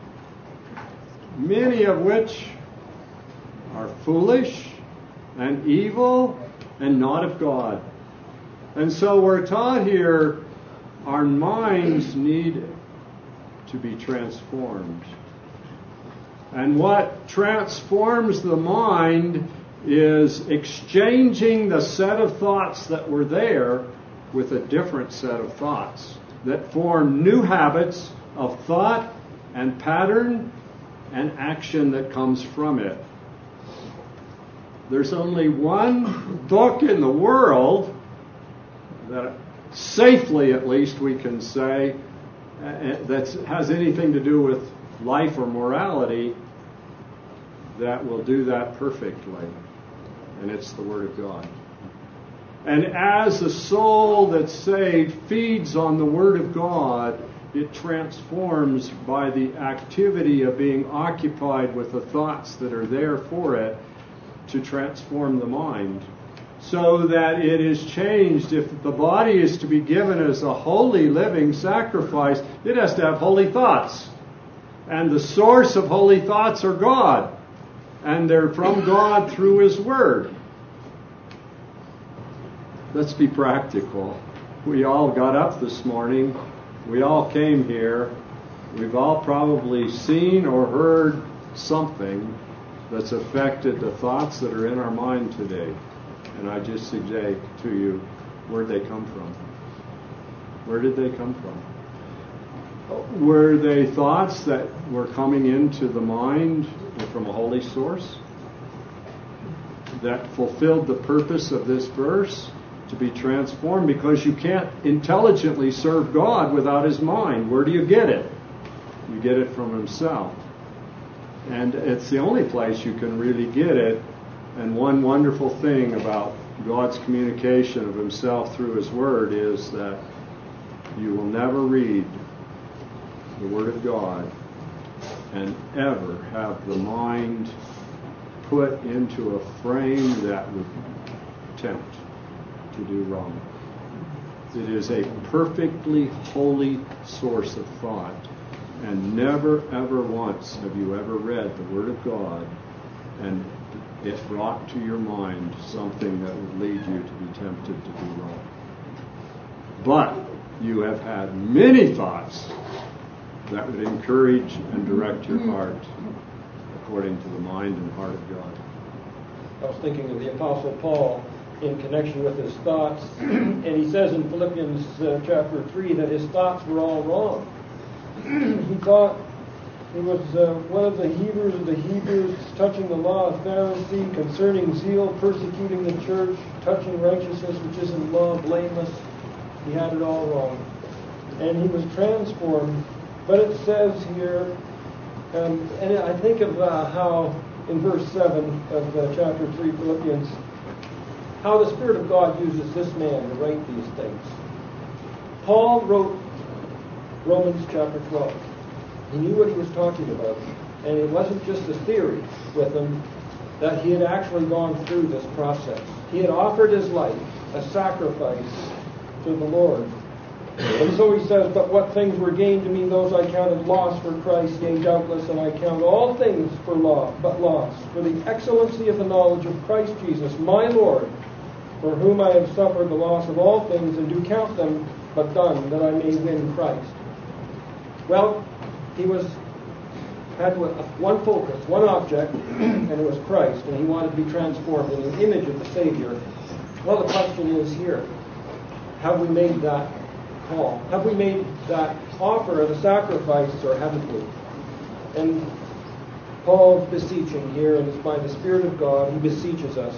many of which are foolish and evil and not of God. And so we're taught here our minds need to be transformed. And what transforms the mind is exchanging the set of thoughts that were there with a different set of thoughts that form new habits of thought and pattern and action that comes from it. There's only one book in the world that safely, at least we can say, that has anything to do with life or morality that will do that perfectly. And it's the Word of God. And as the soul that's saved feeds on the Word of God, it transforms by the activity of being occupied with the thoughts that are there for it to transform the mind, so that it is changed. If the body is to be given as a holy living sacrifice, it has to have holy thoughts. And the source of holy thoughts are God. And they're from God through His Word. Let's be practical. We all got up this morning. We all came here. We've all probably seen or heard something that's affected the thoughts that are in our mind today. And I just say to you, where'd they come from? Where did they come from? Were they thoughts that were coming into the mind from a holy source that fulfilled the purpose of this verse? To be transformed, because you can't intelligently serve God without His mind. Where do you get it? You get it from Himself. And it's the only place you can really get it. And one wonderful thing about God's communication of Himself through His Word is that you will never read the Word of God and ever have the mind put into a frame that would tempt to do wrong. It is a perfectly holy source of thought, and never ever once have you ever read the Word of God and it brought to your mind something that would lead you to be tempted to do wrong. But you have had many thoughts that would encourage and direct your heart according to the mind and heart of God. I was thinking of the Apostle Paul in connection with his thoughts, and he says in Philippians chapter 3 that his thoughts were all wrong. He thought he was one of the Hebrews, touching the law of Pharisee, concerning zeal, persecuting the church, touching righteousness which is in law, blameless. He had it all wrong. And he was transformed. But it says here, and I think of how in verse 7 of chapter 3 Philippians, how the Spirit of God uses this man to write these things. Paul wrote Romans chapter 12. He knew what he was talking about. And it wasn't just a theory with him, that he had actually gone through this process. He had offered his life, a sacrifice to the Lord. And so he says, but what things were gained to me, those I counted loss for Christ, yea, doubtless, and I count all things for loss, for the excellency of the knowledge of Christ Jesus, my Lord, for whom I have suffered the loss of all things, and do count them but dung, that I may win Christ. Well, he had one focus, one object, and it was Christ, and he wanted to be transformed in the image of the Savior. Well, the question is here, have we made that call? Have we made that offer of a sacrifice, or haven't we? And Paul's beseeching here, and it's by the Spirit of God, he beseeches us.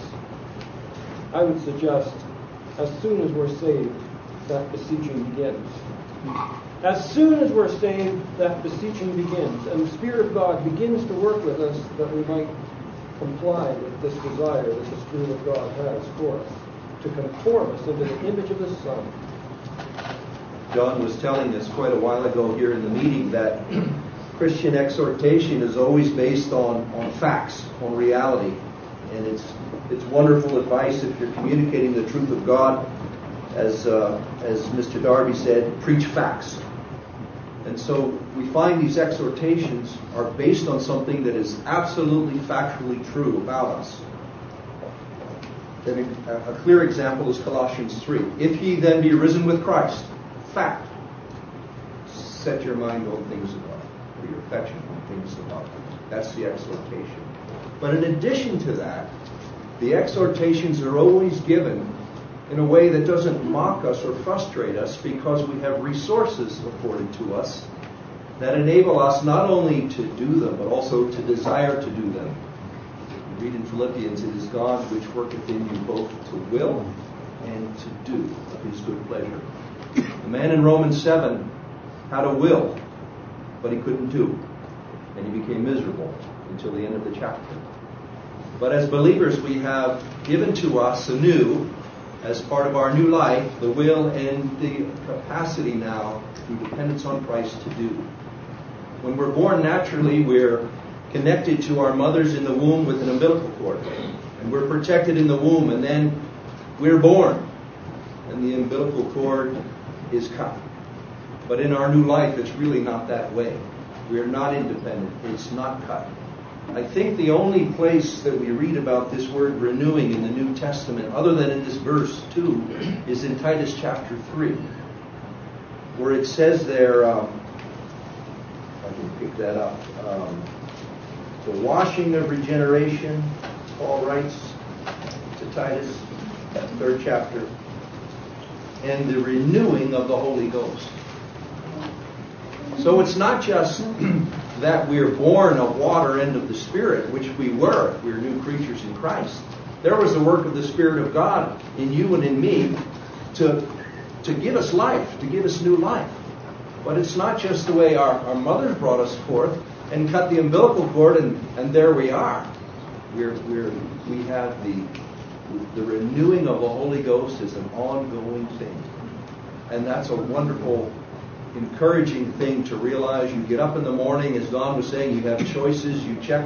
I would suggest, as soon as we're saved, that beseeching begins. As soon as we're saved, that beseeching begins, and the Spirit of God begins to work with us that we might comply with this desire that the Spirit of God has for us, to conform us into the image of His Son. John was telling us quite a while ago here in the meeting that Christian exhortation is always based on facts, on reality. And it's wonderful advice if you're communicating the truth of God. As Mr. Darby said, preach facts. And so we find these exhortations are based on something that is absolutely factually true about us. And a clear example is Colossians 3. If ye then be risen with Christ, fact, set your mind on things above, or your affection on things above. That's the exhortation. But in addition to that, the exhortations are always given in a way that doesn't mock us or frustrate us, because we have resources afforded to us that enable us not only to do them, but also to desire to do them. We read in Philippians, it is God which worketh in you both to will and to do of His good pleasure. The man in Romans 7 had a will, but he couldn't do. And he became miserable until the end of the chapter. But as believers, we have given to us anew, as part of our new life, the will and the capacity now, through dependence on Christ, to do. When we're born naturally, we're connected to our mothers in the womb with an umbilical cord. And we're protected in the womb, and then we're born. And the umbilical cord is cut. But in our new life, it's really not that way. We're not independent. It's not cut. I think the only place that we read about this word renewing in the New Testament, other than in this verse 2, is in Titus chapter 3, where it says there, I can pick that up, the washing of regeneration, Paul writes to Titus, that 3rd chapter. and the renewing of the Holy Ghost. So it's not just that we're born of water and of the Spirit, which we were. We're new creatures in Christ. There was the work of the Spirit of God in you and in me to give us life, to give us new life. But it's not just the way our mothers brought us forth and cut the umbilical cord and there we are. We have the renewing of the Holy Ghost is an ongoing thing. And that's a wonderful, encouraging thing to realize. You get up in the morning, as Don was saying, you have choices. You check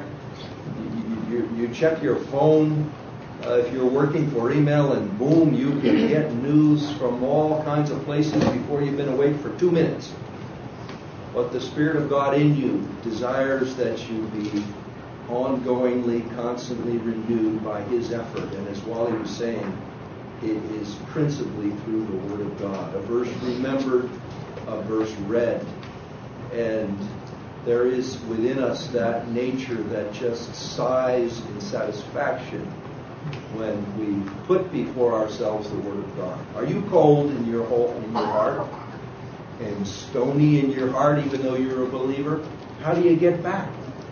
your phone if you're working for email, and boom, you can get news from all kinds of places before you've been awake for 2 minutes. But the Spirit of God in you desires that you be ongoingly, constantly renewed by His effort. And as Wally was saying, it is principally through the Word of God. A verse remembered, a verse read. And there is within us that nature that just sighs in satisfaction when we put before ourselves the Word of God. Are you cold in your heart? And stony in your heart, even though you're a believer? How do you get back?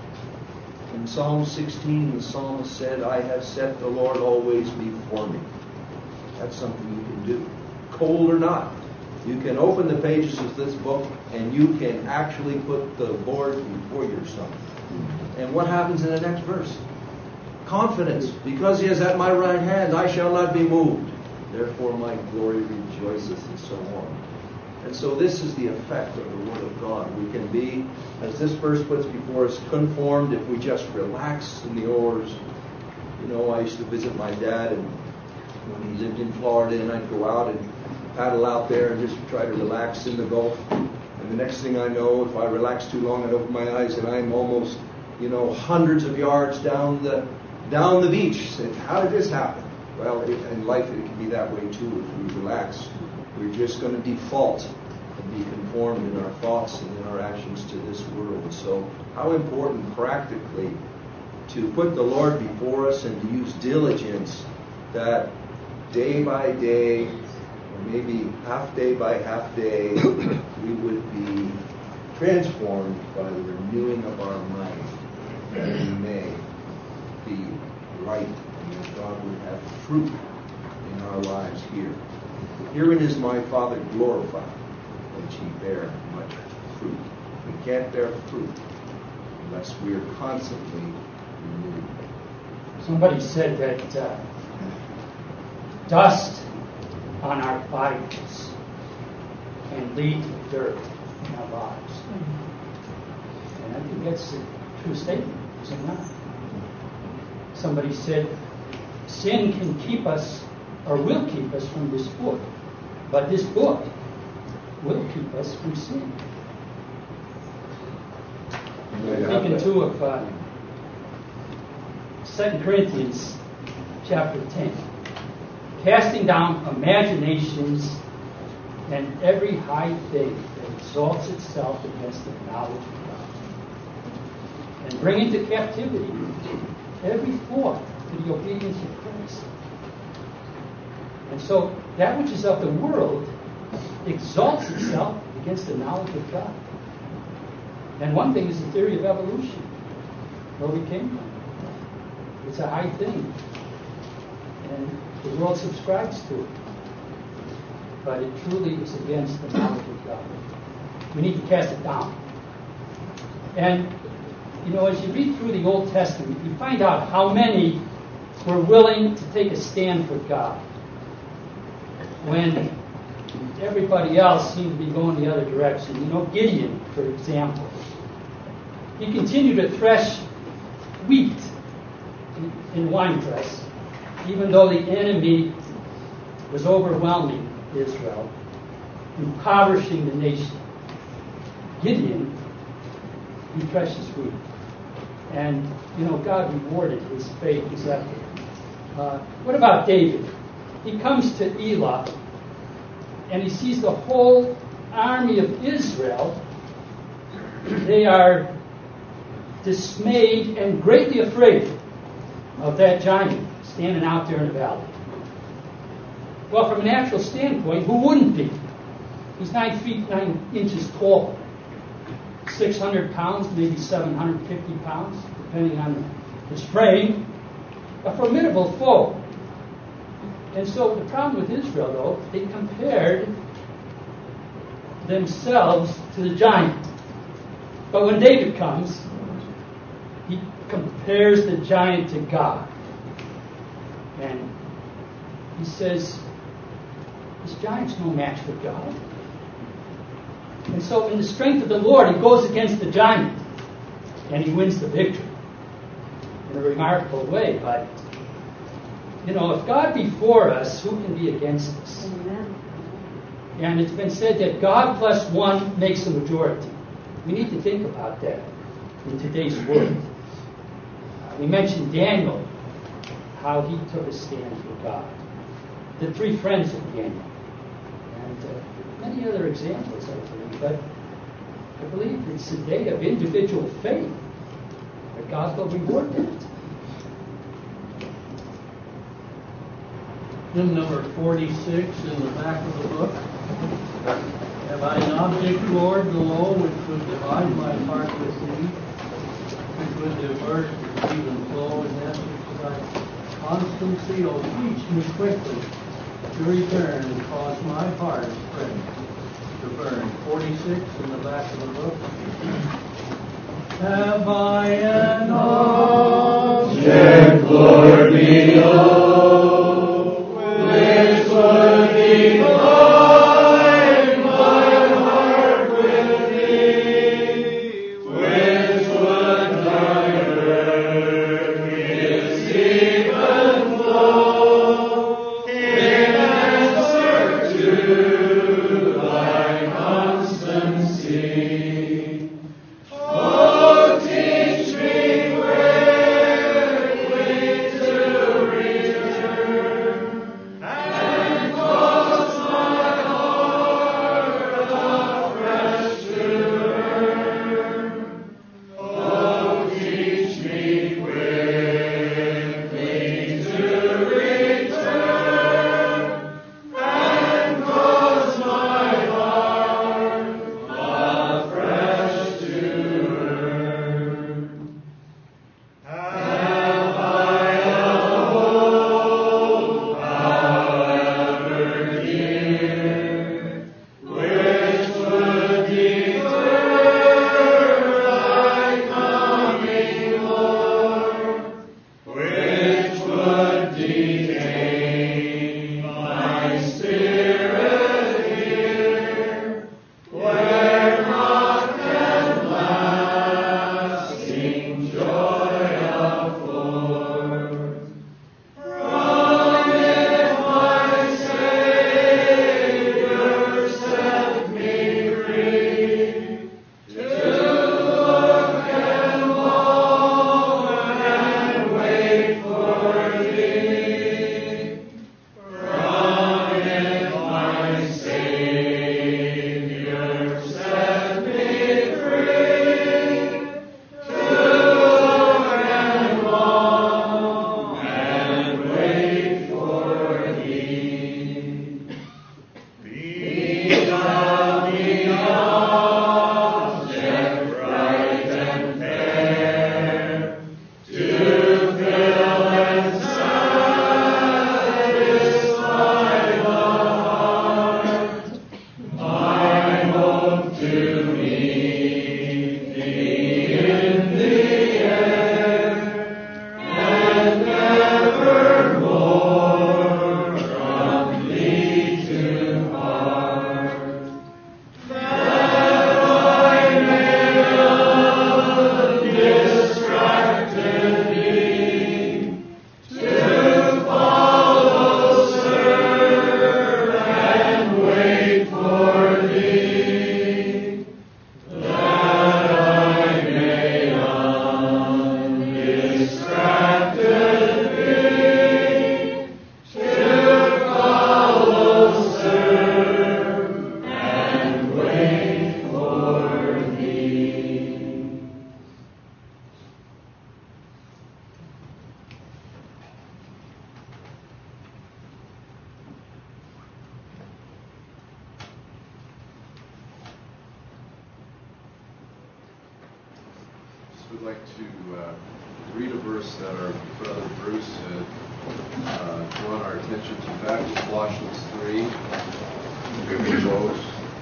In Psalm 16, the psalmist said, I have set the Lord always before me. That's something you can do. Cold or not. You can open the pages of this book and you can actually put the Lord before yourself. And what happens in the next verse? Confidence. Because He is at my right hand, I shall not be moved. Therefore my glory rejoiceth, and so on. And so this is the effect of the Word of God. We can be, as this verse puts before us, conformed if we just relax in the oars. You know, I used to visit my dad, and when he lived in Florida, and I'd go out and paddle out there and just try to relax in the Gulf. And the next thing I know, if I relax too long, I'd open my eyes and I'm almost, hundreds of yards down the beach. Said, how did this happen? Well, in life it can be that way too. If we relax, we're just going to default and be conformed in our thoughts and in our actions to this world. So how important practically to put the Lord before us and to use diligence that day by day, or maybe half day by half day, we would be transformed by the renewing of our mind, that we may be right and that God would have fruit in our lives here. Herein is my Father glorified, that ye bear much fruit. We can't bear fruit unless we are constantly renewed. Somebody said that dust on our bodies can lead to dirt in our lives. And I think that's a true statement, is it not? Somebody said sin can keep us, or will keep us from this book, but this book will keep us from sin. Speaking too of 2 Corinthians chapter 10. Casting down imaginations and every high thing that exalts itself against the knowledge of God. And bring into captivity every thought to the obedience of Christ. And so that which is of the world exalts itself against the knowledge of God. And one thing is the theory of evolution, where we came from. It's a high thing. And the world subscribes to it. But it truly is against the knowledge of God. We need to cast it down. And, as you read through the Old Testament, you find out how many were willing to take a stand for God when everybody else seemed to be going the other direction. Gideon, for example. He continued to thresh wheat in winepress, even though the enemy was overwhelming Israel, impoverishing the nation. Gideon, he threshed his wheat. And, God rewarded his faith, his effort. What about David? He comes to Elah, and he sees the whole army of Israel. They are dismayed and greatly afraid of that giant standing out there in the valley. Well, from a natural standpoint, who wouldn't be? He's 9 feet 9 inches tall, 600 pounds, maybe 750 pounds, depending on his frame. A formidable foe. And so the problem with Israel, though, they compared themselves to the giant. But when David comes, he compares the giant to God. And he says, this giant's no match for God. And so in the strength of the Lord, he goes against the giant. And he wins the victory in a remarkable way. But, if God be for us, who can be against us? Amen. And it's been said that God plus one makes a majority. We need to think about that in today's world. We mentioned Daniel, how he took a stand for God. The 3 friends of Daniel. And many other examples, I believe. But I believe it's a day of individual faith that God will reward that. Hymn number 46 in the back of the book. Have I an object, Lord, below, which would divide my heart with thee, which would divert the even flow, and that which thy constancy, oh, teach me quickly to return and cause my heart, friend, to burn. 46 in the back of the book. Have I an object, Lord, below, which would divide my heart with thee, which would divert its even flow, in answer to thy constancy. Oh, teach me quickly to return, and cause my heart afresh to burn. Oh, teach me quickly to return, and cause my heart afresh to burn. Have I a hope, however dear, which would deter thy coming, Lord, which would detain my spirit here, where naught can lasting joy afford? From it my Savior set me free, to look and long and wait for thee. like to read a verse that our brother Bruce had drawn our attention to. Back to Colossians 3. Here we go.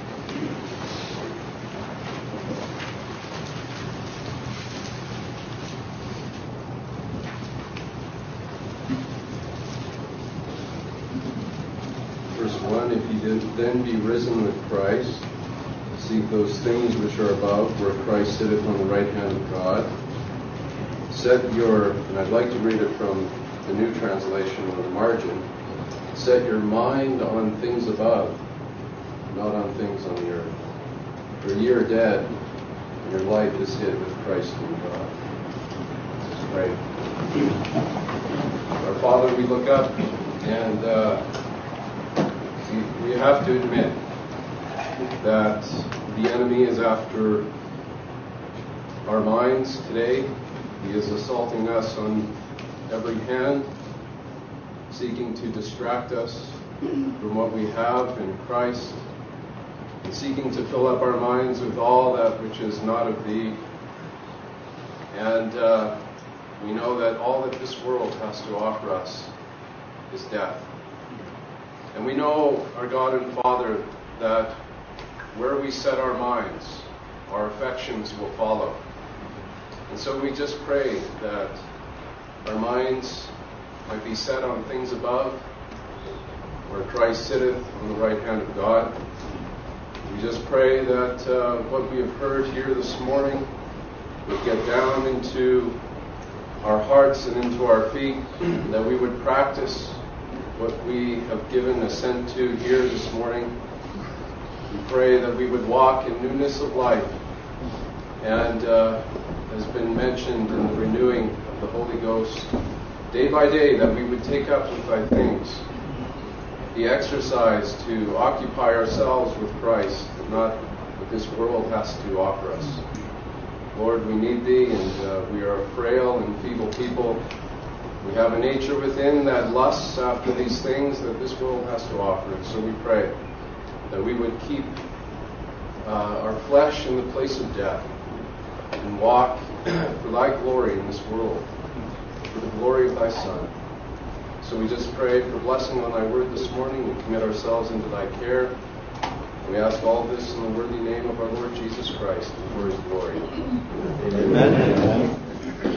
Verse 1, if ye did then be risen with Christ, seek those things which are above, where Christ sitteth on the right hand of God. And I'd like to read it from the New Translation on the margin. Set your mind on things above, not on things on the earth. For ye are dead, and your life is hid with Christ in God. Let's pray. Our Father, we look up, and we have to admit that the enemy is after our minds today. He is assaulting us on every hand, seeking to distract us from what we have in Christ, and seeking to fill up our minds with all that which is not of Thee. And we know that all that this world has to offer us is death. And we know, our God and Father, that where we set our minds, our affections will follow. And so we just pray that our minds might be set on things above, where Christ sitteth on the right hand of God. We just pray that what we have heard here this morning would get down into our hearts and into our feet, that we would practice what we have given assent to here this morning. We pray that we would walk in newness of life, and has been mentioned in the renewing of the Holy Ghost, day by day, that we would take up with Thy things, the exercise to occupy ourselves with Christ, and not what this world has to offer us. Lord, we need Thee, and we are a frail and feeble people. We have a nature within that lusts after these things that this world has to offer. And so we pray that we would keep our flesh in the place of death and walk for Thy glory in this world, for the glory of Thy Son. So we just pray for blessing on Thy word this morning. We commit ourselves into Thy care. We ask all this in the worthy name of our Lord Jesus Christ and for His glory. Amen. Amen.